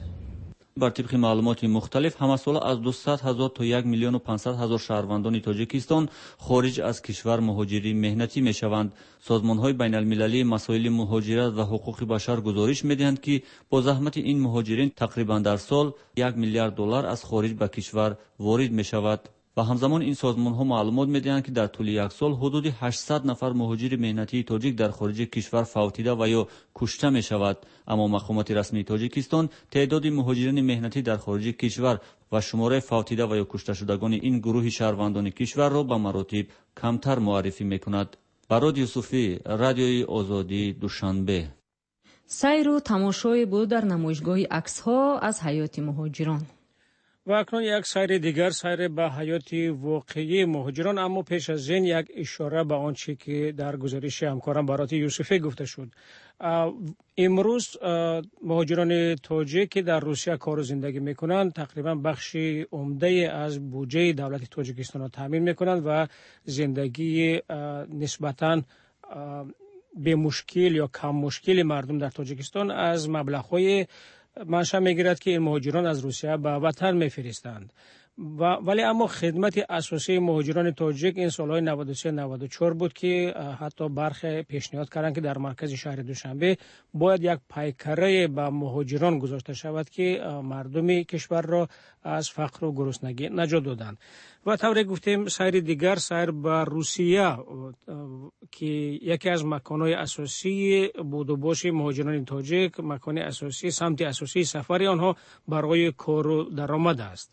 بر طبق معلومات مختلف همساله از 200,000 تا 1,500,000 شهروندان تاجیکستان خارج از کشور مهاجری مهنتی میشوند. سازمان‌های بین‌المللی مسائل مهاجرت و حقوق بشر گزارش می‌دهند که با زحمت این مهاجرین تقریباً در سال 1 میلیارد دلار از خارج به کشور وارد می‌شود. و همزمان این سازمان‌ها معلومات می‌دهند که در طول یک سال حدود 800 نفر مهاجر مهنتی تاجیک در خارج کشور فوتیده و یا کشته می‌شود. اما مقامات رسمی تاجیکستان تعداد مهاجرین مهنتی در خارج کشور و شماره فوتیده و یا کشته شدگان این گروه شهروندان کشور را به مراتب کمتر معرفی می‌کند. برات یوسفی، رادیوی آزادی، دوشنبه. سیر و تماشای بود در نمایشگاه عکس‌ها از حیات مهاجران. و اکنون یک سیر دیگر، سیر به حیات واقعی مهاجران، اما پیش از این یک اشاره به آنچه که در گزارش همکارم برات یوسفی گفته شد. امروز مهاجران تاجیک که در روسیه کار و زندگی میکنند تقریبا بخش عمده از بودجه دولت تاجیکستان را تامین میکنند و زندگی نسبتاً به مشکل یا کم مشکل مردم در تاجیکستان از مبلغ‌های منشأ میگیرد که این مهاجران از روسیه به وطن میفرستند. ولی اما خدمت اساسی مهاجران تاجیک این سالهای 93 94 بود که حتی برخی پیشنهاد کردند که در مرکز شهر دوشنبه باید یک پیکره به مهاجران گذاشته شود که مردم کشور را از فقر و گرسنگی نجات دادند. و طوری گفتیم سیر دیگر، سیر به روسیه که یکی از مکانهای اساسی بود و باش مهاجران تاجیک، مکان اساسی، سمت اساسی سفر آنها برای کار و درآمد است.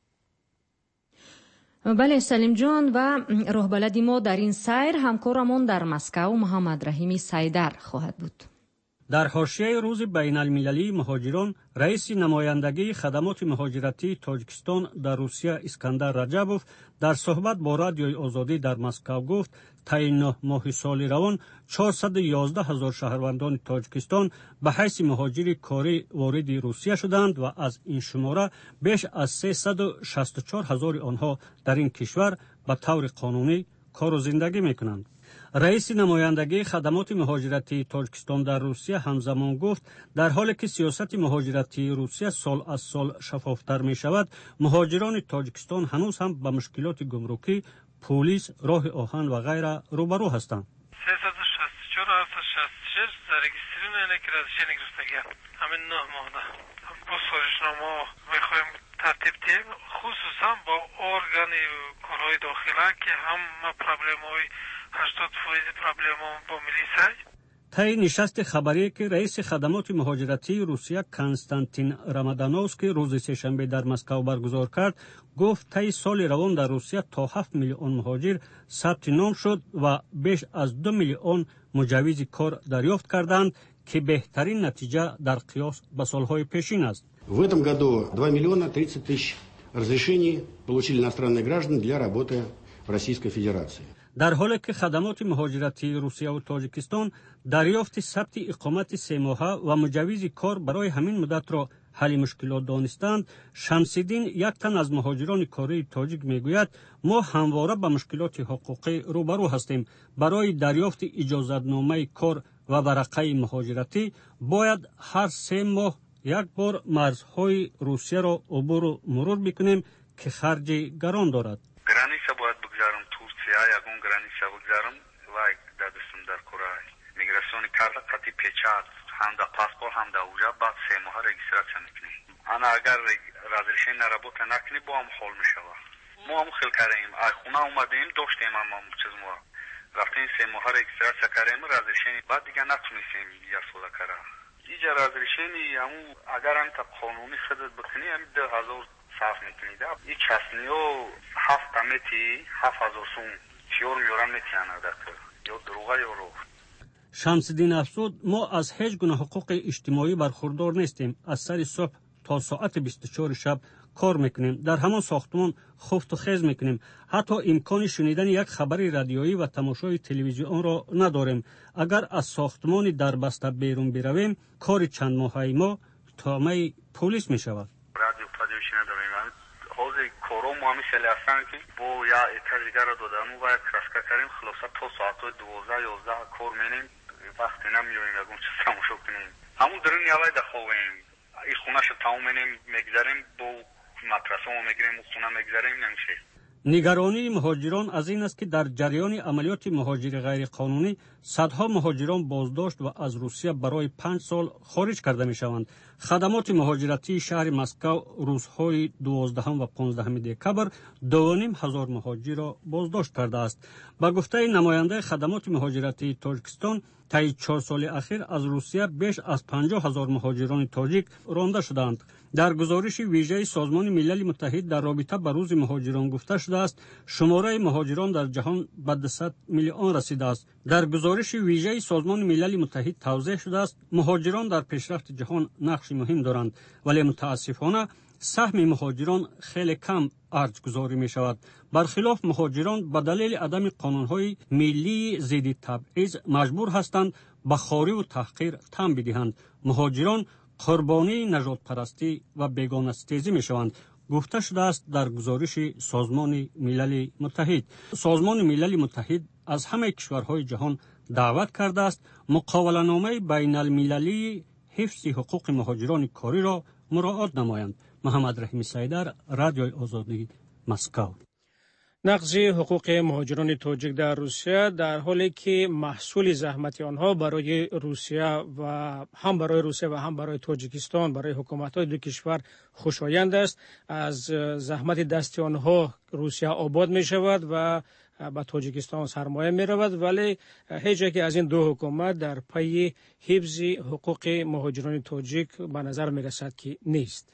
بله سلیم جان، و راهبلد ما در این سیر همکارمون در مسکو محمد رحیمی سیدر خواهد بود. در حاشیه روز بین المللی مهاجران، رئیس نمایندگی خدمات مهاجرتی تاجیکستان در روسیه اسکندر رجبوف در صحبت با رادیوی آزادی در مسکو گفت طی 9 ماه سال روان 411,000 شهروندان تاجیکستان به حیث مهاجر کاری وارد روسیه شدند و از این شماره بیش از 364,000 آنها در این کشور به طور قانونی کار و زندگی میکنند. رئیس نمایندگی خدمات مهاجرتی تاجیکستان در روسیه همزمان گفت در حالی که سیاست مهاجرتی روسیه سال از سال شفافتر می شود، مهاجران تاجیکستان هنوز هم با مشکلات گمرکی، پلیس، راه آهن و غیره روبرو هستند. 364 зарегистрированные که разрешение گرفتگی همین 9 ماه با سازشنامه میخوایم ترتیب دیم، خصوصا با ارگان کارهای داخله که هم پرابلم‌های 80% پرابلم با میلیسای. طی نشست خبری که رئیس خدمات مهاجرتی روسیه کنستانتین رامادانوفسکی روز سه‌شنبه در مسکو برگزار کرد، گفت طی سال روان در روسیه تا 7 میلیون مهاجر ثبت نام شد و بیش از 2 میلیون مجوز کار دریافت کردند که بهترین نتیجه در قیاس با سالهای پیشین است. В этом году 2 миллиона 30 тысяч разрешений получили иностранные граждане для работы в Российской Федерации. در حالی که خدمات مهاجرتی روسیه و تاجیکستان دریافت ثبت اقامت 3 ماهه و مجوز کار برای همین مدت را حل مشکلات دانستند، شمس‌الدین، یک تن از مهاجران کاری تاجیک میگوید ما همواره با مشکلات حقوقی روبرو هستیم. برای دریافت اجازتنامه کار و ورقه مهاجرتی باید هر 3 ماه یک بار مرزهای روسیه را عبور و مرور بکنیم که خرج گران دارد. گرانیسا باید بگذارم ترکیه، یکون گرانیسا بگذارم و دادستم در کره میگراسیون کارت قطعی پیچات هم در پاسپورت هم در اوجا بعد 3 ماه رجیستراسیون میکنی. انا اگر رازرشین نرابط نکنی با هم حال میشه. ما هم خیلی کردیم. خونه اومدیم داشتیم اما چیز ما رفتیم 3 ماه رجیستراسیون کردیم رازرشین بعد دیگه نتونستیم یا سودا کردم. اینجا رازرشینی همون اگر هم تا قانونی خدمت بکنی هم 2000 صرف میکنید. این چسنیو 7 متی 7000 سوم چیور میورم نتیانه دکتر یا دروغه یا رو. شمس‌الدین افزود ما از هیچ گونه حقوق اجتماعی برخوردار نیستیم. از سر صبح تا ساعت 24 شب کار میکنیم. در همان ساختمان خفت و خیز میکنیم. حتی امکان شنیدن یک خبر رادیویی و تماشای تلویزیون را نداریم. اگر از ساختمان دربسته بیرون برویم کار چند ماهه ما تامه پلیس میشود. رادیو تلویزیون نداریم. حوزه کارو ما میشه هستن که با یا اتجاگر دادن و کراسکا کردیم خلاصه تا ساعت 12 11 کار می‌کنیم. وقتی نمی‌یویم اون چیز تماشا کنیم. همون درون یالای دخویم. این خونه‌ش تمام می‌گذاریم با مدرسه ما می‌گیریم و خونه می‌گذاریم نمیشه. نگرانی مهاجران از این است که در جریان عملیات مهاجری غیرقانونی صدها مهاجران بازداشت و از روسیه برای 5 سال خارج کرده می‌شوند. خدمات مهاجرتی شهر مسکو روزهای 12 و 15 دکبر 2,500 مهاجر را بازداشت کرده است. با گفته نماینده خدمات مهاجرتی تاجیکستان طی 4 سال اخیر از روسیه بیش از 50,000 مهاجران تاجیک رانده شدند. در گزارش ویژه سازمان ملل متحد در رابطه با روز مهاجران گفته شده است شماره مهاجران در جهان به 200 میلیون رسیده است. در گزارش ویژه سازمان ملل متحد توضیح شده است مهاجران در پیشرفت جهان نقش مهم دارند، ولی متاسفانه سهم مهاجران خیلی کم ارج گذاری می شود. برخلاف مهاجران به دلیل عدم قانونهای ملی ضد تبعیض مجبور هستند به خواری و تحقیر تن بدهند. مهاجران قربانی نژاد پرستی و بیگانه ستیزی می شوند. گفته شده است در گزارش سازمان ملل متحد. سازمان ملل متحد از همه کشورهای جهان دعوت کرده است مقاوله‌نامه بین المللی حفظ حقوق مهاجران کاری را مراعات نمایند. محمد رحیم سیدر، رادیوی آزادی، مسکو. نقض حقوق مهاجران تاجیک در روسیه در حالی که محصول زحمت آنها برای روسیه و هم برای تاجیکستان، برای حکومت‌های دو کشور خوشایند است. از زحمت دست آنها روسیه آباد می شود و به تاجیکستان سرمایه می رود، ولی هیچ یک از این دو حکومت در پی حفظ حقوق مهاجران تاجیک به نظر می رسد که نیست.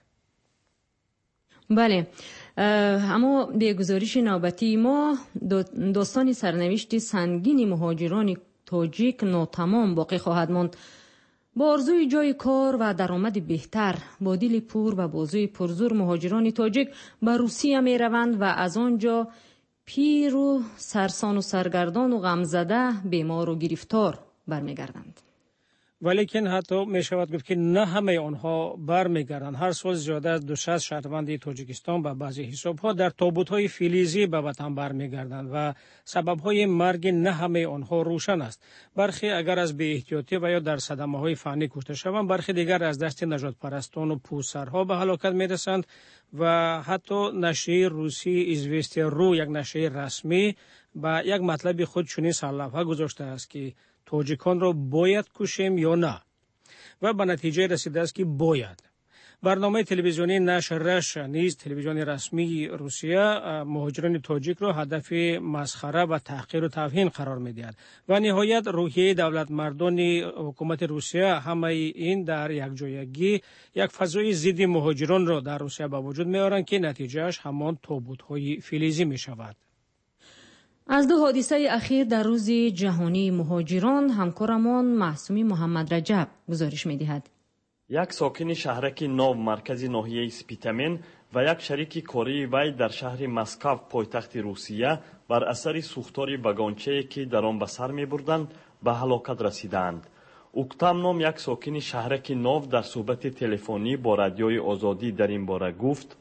بله، اما به گزارش نوبتی ما داستان سرنوشت سنگین مهاجران تاجیک ناتمام باقی خواهد ماند. با آرزوی جای کار و درآمد بهتر، با دل پر و بازوی پرزور مهاجران تاجیک به روسیه می روند و از آنجا پیر و سرسان و سرگردان و غمزده، بیمار و گرفتار برمیگردند. ولیکن حتی می شود گفت که نه همه آنها برمیگردند. هر سال زیاده از 200 شهروند تاجیکستان به بعضی حسابها در تابوت‌های فلزی به وطن برمیگردند و سبب‌های مرگ نه همه آنها روشن است. برخی اگر از بی‌احتیاطی و یا در صدمه‌های فنی کشته شوند، برخی دیگر از دست نژاد پرستان و پوسرها به هلاکت می‌رسند و حتی نشریه روسی ایزوستیا رو، یک نشریه رسمی، با یک مطلب خود چنین سرلوحه گذاشته است که تاجیکان را باید کشیم یا نه، و به نتیجه رسیده است که باید. برنامه تلویزیونی نشر رش نیز تلویزیون رسمی روسیه مهاجران تاجیک را هدف مسخره و تحقیر و توهین قرار می‌دهد و نهایت روحیه دولت مردان حکومت روسیه همه این در یک جایگی یک فضای ضد مهاجران را در روسیه به وجود می‌آورند که نتیجهش همان تابوت‌های فلزی می‌شود. از دو حادثه اخیر در روز جهانی مهاجران همکارمان معصومی محمد رجب گزارش می‌دهد. یک ساکن شهرک نو مرکز ناحیه سپیتامن و یک شریک کاری وی در شهر مسکو پایتخت روسیه بر اثر سوختار واگنچه‌ای که در آن به سر می‌بردند به هلاکت رسیدند. اوکتام نام یک ساکن شهرک نو در صحبت تلفنی با رادیوی آزادی در این باره گفت: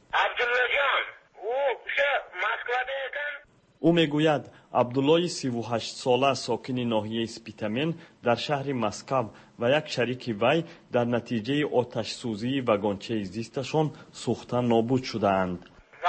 او میگوید عبدالله 38 ساله ساکن ناحیه سپیتامن در شهر مسکو و یک شریک وی در نتیجه آتش سوزی واگنچه زیستشان سوختن نابود شدند.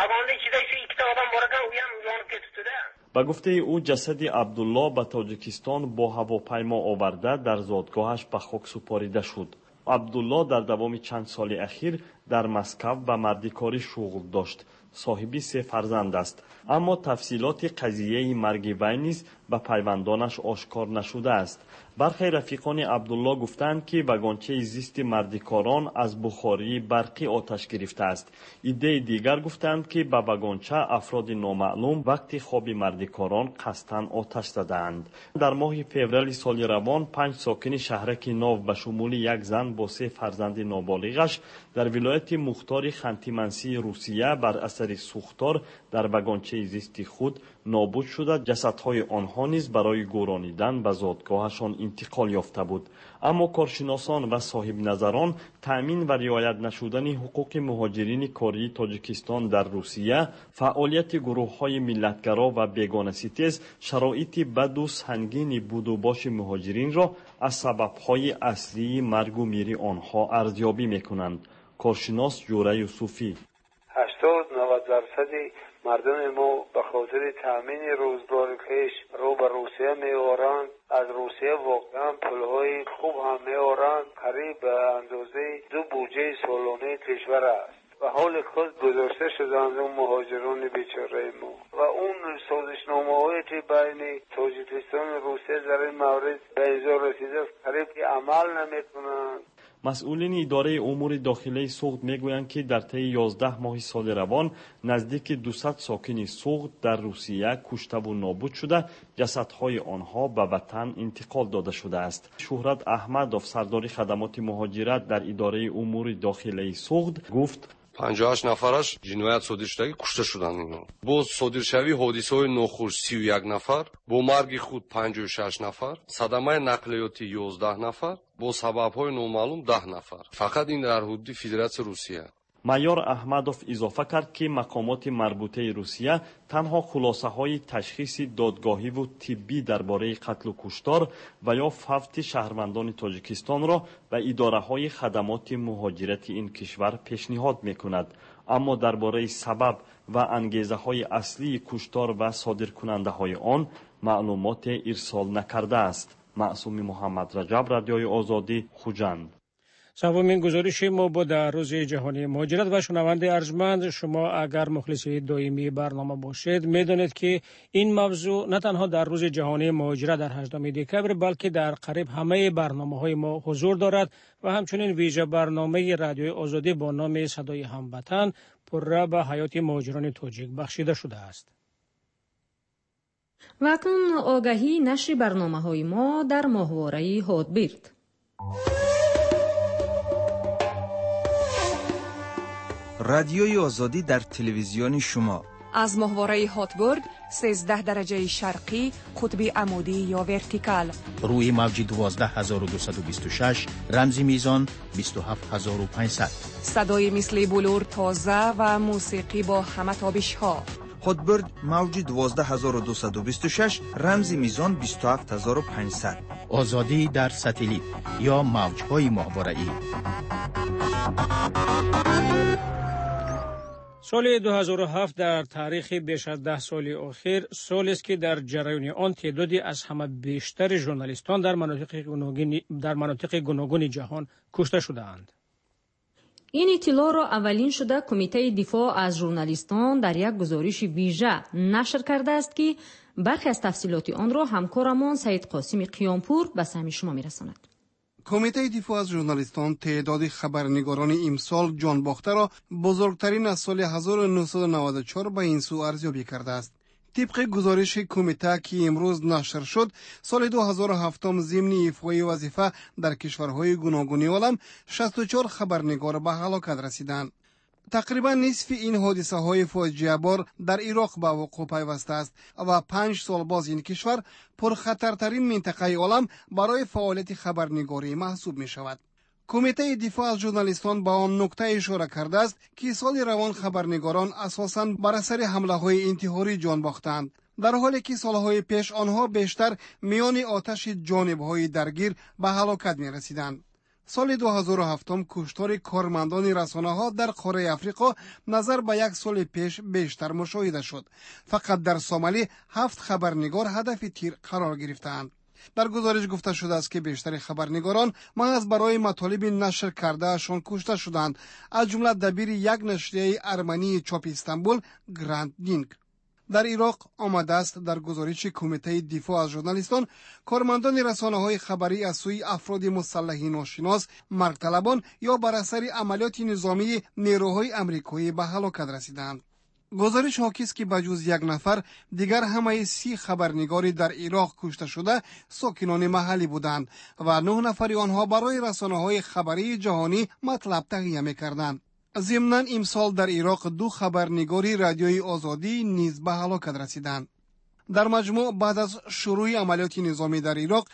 با گفته او جسد عبدالله به تاجیکستان با هواپیما آورده در زادگاهش به خاک سپاریده شد. عبدالله در دوام چند سال اخیر در مسکو به مردیکاری شغل داشت. صاحبی 3 فرزند است، اما تفصیلات قضیه مرگ وی نیز به پیوندانش آشکار نشده است. برخی رفیقان عبدالله گفتند که واگنچه زیست مردیکاران از بخاری برقی آتش گرفته است. ایده دیگر گفتند که به واگنچه افراد نامعلوم وقتی خواب مردیکاران قصداً آتش زدند. در ماه فوریه سال روان 5 ساکن شهرک نو به شمول یک زن با 3 فرزند نابالغش در ولایت مختار خانتی-منسی روسیه بر اثر سوختار در واگنچه زیست خود نابود شده. جسدهای آنها نیز برای گورانیدن به زادگاهشان انتقال یافته بود. اما کارشناسان و صاحب نظران تأمین و رعایت نشدن حقوق مهاجرین کاری تاجیکستان در روسیه، فعالیت گروه‌های ملتگرا و بیگانه ستیز شرایط بد و سنگین بود و باش مهاجرین را از سبب‌های اصلی مرگ و میر آنها ارزیابی می‌کنند. کارشناس جوره یوسفی: 80-90% مردم ما به خاطر تامین روزگار خیش رو به روسیه می‌آورند. از روسیه واقعا پولهای خوب هم می‌آورند، قریب به اندازه 2 بودجه سالانه کشور است و حال خود گذاشته شدند اون مهاجران بیچاره ما و اون سازشنامه‌هایی که بین تاجیکستان و روسیه در این مورد به امضا رسیده است قریب که عمل نمی‌کنند. مسئولین اداره امور داخلی سوخت میگویند که در طی 11 ماه سال روان نزدیک 200 ساکن سوخت در روسیه کشته و نابود شده، جسدهای آنها به وطن انتقال داده شده است. شهرت احمدوف، سردار خدمات مهاجرت در اداره امور داخلی سوخت، گفت: 58 нафараш ҷиноят содир шудагӣ кушта шуданд. ино боз содиршавии ҳодисаҳои нохуш 31 нафар, бо марги худ 56 нафар, садамаи нақлиётӣ 11 нафар, бо сабабҳои номаълум 10 нафар. фақат ин дар ҳудуди федератсияи Русия. майёр аҳмадов изофа кард, ки мақомоти марбутаи Русия танҳо хулосаҳои ташхиси додгоҳиву тиббӣ дар бораи қатлу куштор ва ё фавти шаҳрвандони Тоҷикистонро ба идораҳои хадамоти муҳоҷирати ин кишвар пешниҳод мекунад, аммо дар бораи сабаб ва ангезаҳои аслии куштор ва содиркунандаҳои он маълумоте ирсол накардааст. маъсуми муҳаммадраҷаб, радиои озодӣ, хуҷанд. савмин гузориши мо бо дар рӯзи ҷаҳонии муҳоҷират ва шунавандаи арҷманд, шумо агар мухлиси доимии барнома бошед, медонед ки ин мавзӯъ на танҳо дар рӯзи ҷаҳонии муҳоҷират дар 8 декабр, балки дар қариб ҳамаи барномаҳои мо ҳузур дорад ва ҳамчунин вижа барномаи радиои озодӣ бо номи Садои ҳамватан пурра ба ҳаёти муҳоҷирони тоҷик бахшида шудааст. ва акнун огаҳии нашри барномаҳои мо дар моҳвораи ҳотбирд. радиои озодӣ дар телевизиони шумо аз моҳвораи ҳотбурд 13 дараҷаи шарқӣ, қутби амудӣ ё вертикал, рӯи мавҷи 12226, рамзи мизон 27500. садои мисли булур тоза ва мусиқӣ бо ҳама табишҳо. ҳотбурд мавҷи 12226, рамзи мизон 27500. озодӣ дар сателит ё мавҷҳои моҳвораӣ. соли 2007 дар таърихи беш аз 10 соли охир солест ки дар ҷараёни он теъдоди аз ҳама бештари журналистон дар манотиқи гуногуни ҷаҳон кушта шудаанд. ин иттилоъро аввалин шуда Кумитаи дифоъ аз журналистон дар як гузориши вижа нашр кардааст, ки бархе аз тафсилоти онро ҳамкорамон Саидқосими Қиёмпур ба сами шумо мерасонад. کمیته دفاع از ژورنالیستان تعداد خبرنگاران امسال جان باخته‌را بزرگترین از سال 1994 به این سو ارزیابی کرده است. طبق گزارش کمیته که امروز نشر شد، سال 2007 ضمن ایفای وظیفه در کشورهای گوناگون عالم 64 خبرنگار به هلاکت رسیدند. تقریبا نصف این حادثه های فاجعه بار در عراق به وقوع پیوسته است و 5 سال باز این کشور پرخطرترین منطقه عالم برای فعالیت خبرنگاری محسوب می شود. کمیته دفاع از ژورنالیستان به آن نکته اشاره کرده است که سال روان خبرنگاران اساساً بر اثر حمله های انتحاری جان باختند، در حالی که سالهای پیش آنها بیشتر میان آتش جانبهای درگیر به هلاکت می رسیدند. سال 2007 کشتار کارمندان رسانه‌ها در قاره افریقا نظر به یک سال پیش بیشتر مشاهده شد. فقط در سومالی 7 خبرنگار هدف تیر قرار گرفتند. در گزارش گفته شده است که بیشتر خبرنگاران محض برای مطالب نشر کردهشان کشته شدند، از جمله دبیر یک نشریه ارمنی چاپ استانبول گراند دینگ. در عراق آمده است در گزارش کمیته دفاع از ژورنالیستان کارمندان رسانه‌های خبری از سوی افراد مسلح ناشناس، مرگ طلبان یا بر اثر عملیات نظامی نیروهای آمریکایی به هلاکت رسیدند. گزارش حاکی است که بجز یک نفر دیگر همه 30 خبرنگاری در عراق کشته شده ساکنان محلی بودند و 9 نفر آنها برای رسانه‌های خبری جهانی مطلب تهیه می‌کردند. ضمناً امسال در عراق 2 خبرنگاری رادیوی آزادی نیز به هلاکت رسیدند. در مجموع بعد از شروع عملیات نظامی در عراق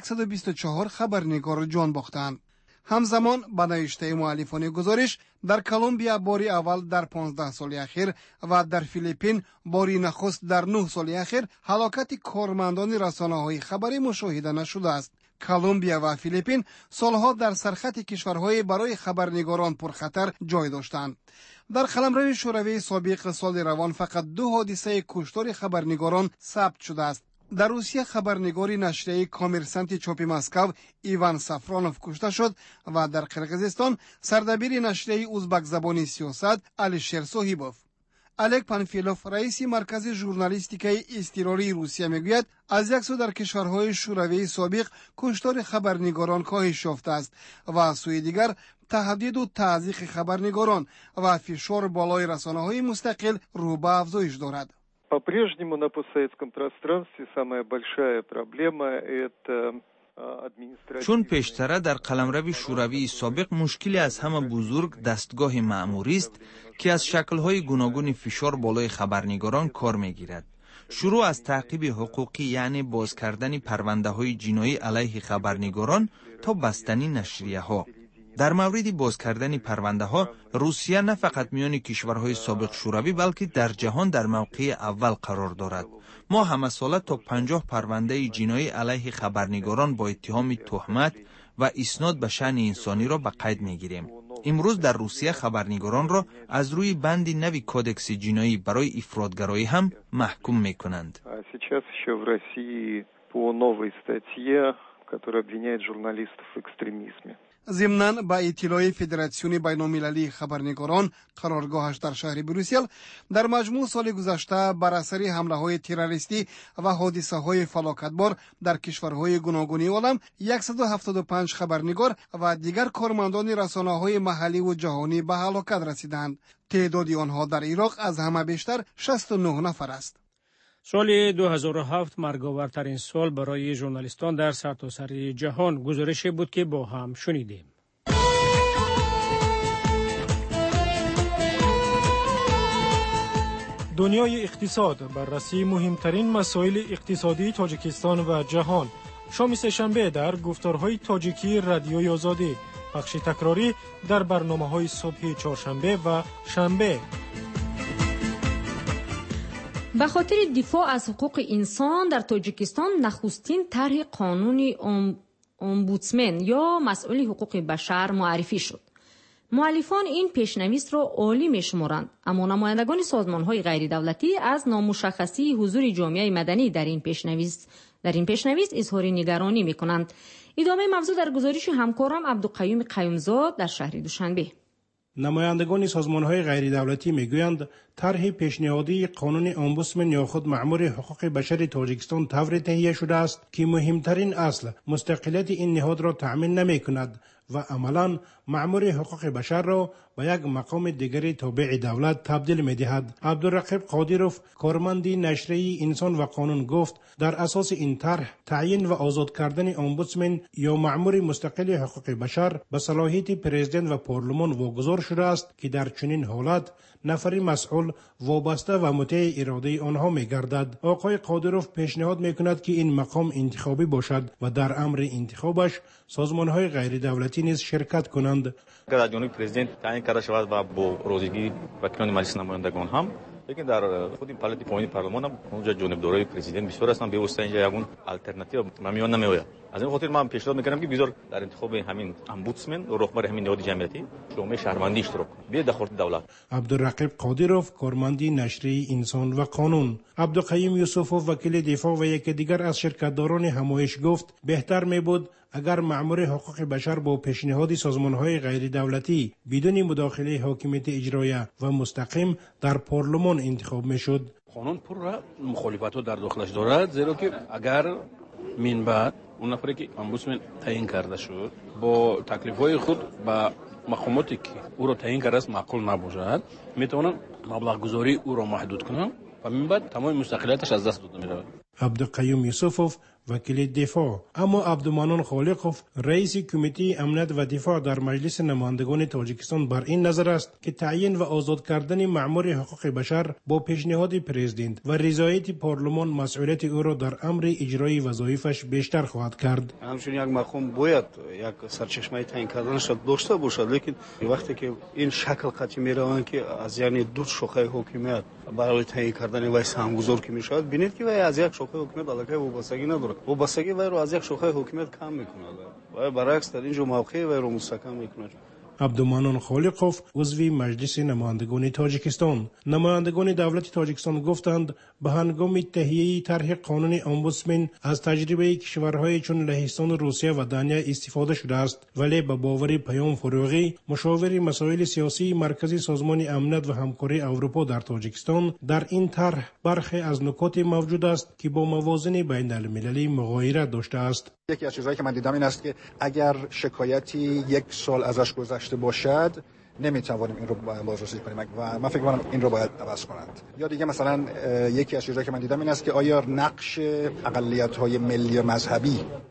124 خبرنگار جان باختند. همزمان به نوشته مؤلفان گزارش در کلمبیا باری اول در 15 سال اخیر و در فیلیپین باری نخست در 9 سال اخیر هلاکت کارمندان رسانه‌های خبری مشاهده نشده است. کلمبیا و فیلیپین سالها در سرخط کشورهای برای خبرنگاران پرخطر جای داشتند. در قلمرو شوروی سابق سال روان فقط 2 حادثه کشتار خبرنگاران ثبت شده است. در روسیه خبرنگاری نشریه کامرسانت چاپ مسکو ایوان سافرانوف کشته شد و در قرقیزستان سردبیر نشریه ازبک زبانی سیاست الیشر صاحبوف. الک پانفیلوف رئیس مرکز ژورنالیستیکای اضطراری روسیه میگوید از یک سو در کشورهای شوروی سابق کشتار خبرنگاران کاهش یافته است و از سوی دیگر تهدید و تضییق خبرنگاران و فشار بالای رسانه‌های مستقل رو به افزایش دارد. По-прежнему на постсоветском пространстве самая большая проблема – это چون پیشتره در قلمرو شوروی سابق مشکلی از همه بزرگ دستگاه مأموری است که از شکل‌های گوناگون فشار بالای خبرنگاران کار می‌گیرد. شروع از تعقیب حقوقی یعنی باز کردن پرونده‌های جنایی علیه خبرنگاران تا بستنی نشریه‌ها. در مورد باز کردن پرونده‌ها روسیه نه فقط میان کشورهای سابق شوروی بلکه در جهان در موقع اول قرار دارد. ما همه ساله تا 50 پرونده جنایی علیه خبرنگاران با اتهام تهمت و اسناد به شأن انسانی را به قید می‌گیریم. امروز در روسیه خبرنگاران را از روی بند نوی کودکس جنایی برای افراطگرایی هم محکوم می‌کنند. ضمناً با اطلاع فدراسیون بین‌المللی خبرنگاران قرارگاهش در شهر بروسل در مجموع سال گذشته بر اثر حمله‌های تروریستی و حادثه‌های فلاکتبار در کشورهای گوناگون عالم 175 خبرنگار و دیگر کارمندان رسانه‌های محلی و جهانی به هلاکت رسیدند. تعداد آنها در عراق از همه بیشتر 69 نفر است. سال 2007 مرگاورترین سال برای ژورنالیستان در سرتاسر جهان. گزارشی بود که با هم شنیدیم. دنیای اقتصاد، بررسی مهمترین مسائل اقتصادی تاجیکستان و جهان. شام سه‌شنبه در گفتارهای تاجیکی رادیوی آزادی. پخش تکراری در برنامه‌های صبح چهارشنبه و شنبه. به خاطر دفاع از حقوق انسان در تاجیکستان نخستین طرح قانونی امبودسمن یا مسئول حقوق بشر معرفی شد. مؤلفان این پیشنویس را عالی می‌شمارند، اما نمایندگان سازمان‌های غیر دولتی از نامشخصی حضور جامعه مدنی در این پیشنویس اظهار نگرانی می‌کنند. ادامه موضوع در گزارش همکارم عبدالقیوم قیومزاد در شهر دوشنبه. نمایندگان سازمان‌های غیر دولتی می‌گویند طرح پیشنهادی قانون امبودسمن یا خود مأمور حقوق بشر تاجیکستان طوری تهیه شده است که مهمترین اصل مستقلیت این نهاد را تأمین نمی‌کند و عملاً مأمور حقوق بشر را به یک مقام دیگری تابع دولت تبدیل می‌دهد. عبدالرقیب قادیروف کارمند نشریه انسان و قانون گفت در اساس این طرح تعیین و آزاد کردن امبودسمن یا مأمور مستقل حقوق بشر به صلاحیت پرزیدنت و پارلمان واگذار شده است که در چنین حالت نفر مسئول وابسته و مطیع اراده آنها می‌گردد. آقای قادیروف پیشنهاد می‌کند که این مقام انتخابی باشد و در امر انتخابش سازمان‌های غیر دولتی نیز شرکت کنند. اگر از جانب پرزیدنت تعیین کرده شود و با روزگی وکیلان مجلس نمایندگان هم، لیکن در خود این پالات پایین پارلمان هم اونجا جانبدارای پرزیدنت بسیار هستند، به واسطه اینجا یگون آلترناتیو میان نمیآید. از این خاطر من پیشنهاد میکنم که بذار در انتخاب همین امبودسمن و رهبر همین نهاد جمعیتی جامعه شهروندی اشتراک کنه به دخالت دولت. عبدالرقیب قادیروف کارمند نشریه انسان و قانون. عبدالقیوم یوسفوف وکیل دفاع و یک دیگر از شرکتداران همایش گفت بهتر میبود اگر مأمور حقوق بشر با پیشنهاد سازمان‌های غیر دولتی بدون مداخله حاکمیت اجرایه و مستقیم در پارلمان انتخاب میشد. قانون پر مخالفت در داخلش دارد، زیرا که اگر من بعد اون نفری که امبودسمن تعیین کرده شد با تکلیف‌های خود با مقاماتی که او را تعیین کرده است معقول نباشد، میتوانند مبلغ گذاری او را محدود کنند و من بعد تمام مستقلیتش از دست داده می‌رود. عبدالقیوم یوسفوف وکیل دفاع. اما عبدالمنان خالقوف رئیس کمیته امنیت و دفاع در مجلس نمایندگان تاجیکستان بر این نظر است که تعیین و آزاد کردن مأمور حقوق بشر با پیشنهاد پرزیدنت و رضایت پارلمان مسئولیت او را در امر اجرای وظایفش بیشتر خواهد کرد. همچنین یک مقام باید یک سرچشمه تعیین کردنش داشته باشد، لیکن وقتی که این شکل قطعی میروند که از یعنی دو شاخه حکومت برای تعیین کردن وای سهمگذار که میشود، ببینید که وای از یک شاخه حکومت علاقه وابستگی ندارد. وابستگی وای رو از یک شاخه حکومت کم میکند و برعکس در اینجا موقع وای رو مستحکم میکند. عبدالمنان خالقوف عضو مجلس نمایندگان تاجیکستان. نمایندگان دولت تاجیکستان گفتند به هنگام تهیه طرح قانون امبودسمن از تجربه کشورهای چون لهستان، روسیه و دانیا استفاده شده است، ولی به باور پیام فروغی مشاور مسائل سیاسی مرکزی سازمان امنیت و همکاری اروپا در تاجیکستان در این طرح برخی از نکات موجود است که با موازین بین المللی مغایرت داشته است. یکی از چیزهایی که من دیدم این است که اگر شکایتی یک سال ازش گذشته باشد نمیتوانیم این رو بازرسی کنیم و من فکر می‌کنم این رو باید عوض کنند. یا دیگه مثلا یکی از چیزهایی که من دیدم این است که آیا نقش اقلیت‌های ملی و مذهبی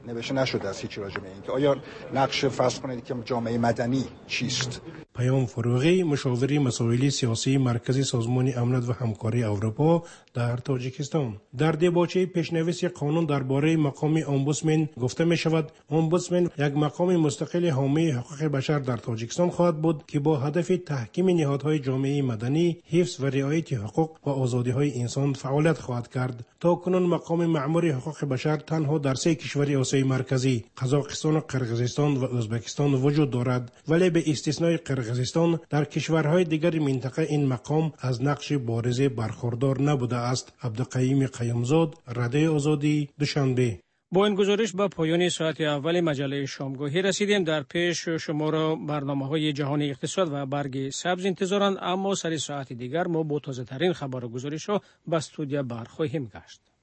نوشته نشده است هیچ راجع به این که آیا نقش فرض کنید که جامعه مدنی چیست. پیام فروغی، مشاور مسائل سیاسی مرکزی سازمان امنیت و همکاری اروپا در تاجیکستان، در دباچه پیشنویس قانون درباره مقام امبودسمن گفته می شود امبودسمن یک مقام مستقل حامی حقوق بشر در تاجیکستان خواهد بود که با هدف تحکیم نهادهای جامعه مدنی، حفظ و رعایت حقوق و آزادی‌های انسان فعالیت خواهد کرد. تا کنون مقام مأمور حقوق بشر تنها در 3 کشور آسیای مرکزی، قزاقستان، قرقیزستان و ازبکستان وجود دارد، ولی به استثنای قرقیزستان در کشورهای دیگر منطقه این مقام از نقش بارز برخوردار نبوده است. عبدالقیوم قیومزاد، رادیو آزادی، دوشنبه. با این گزارش به پایان ساعت اول مجله شامگاهی رسیدیم. در پیش شما را برنامه‌های جهان اقتصاد و برگ سبز انتظارند، اما سر ساعت دیگر ما با تازه ترین خبر و گزارش ها به استودیو برخواهیم گشت.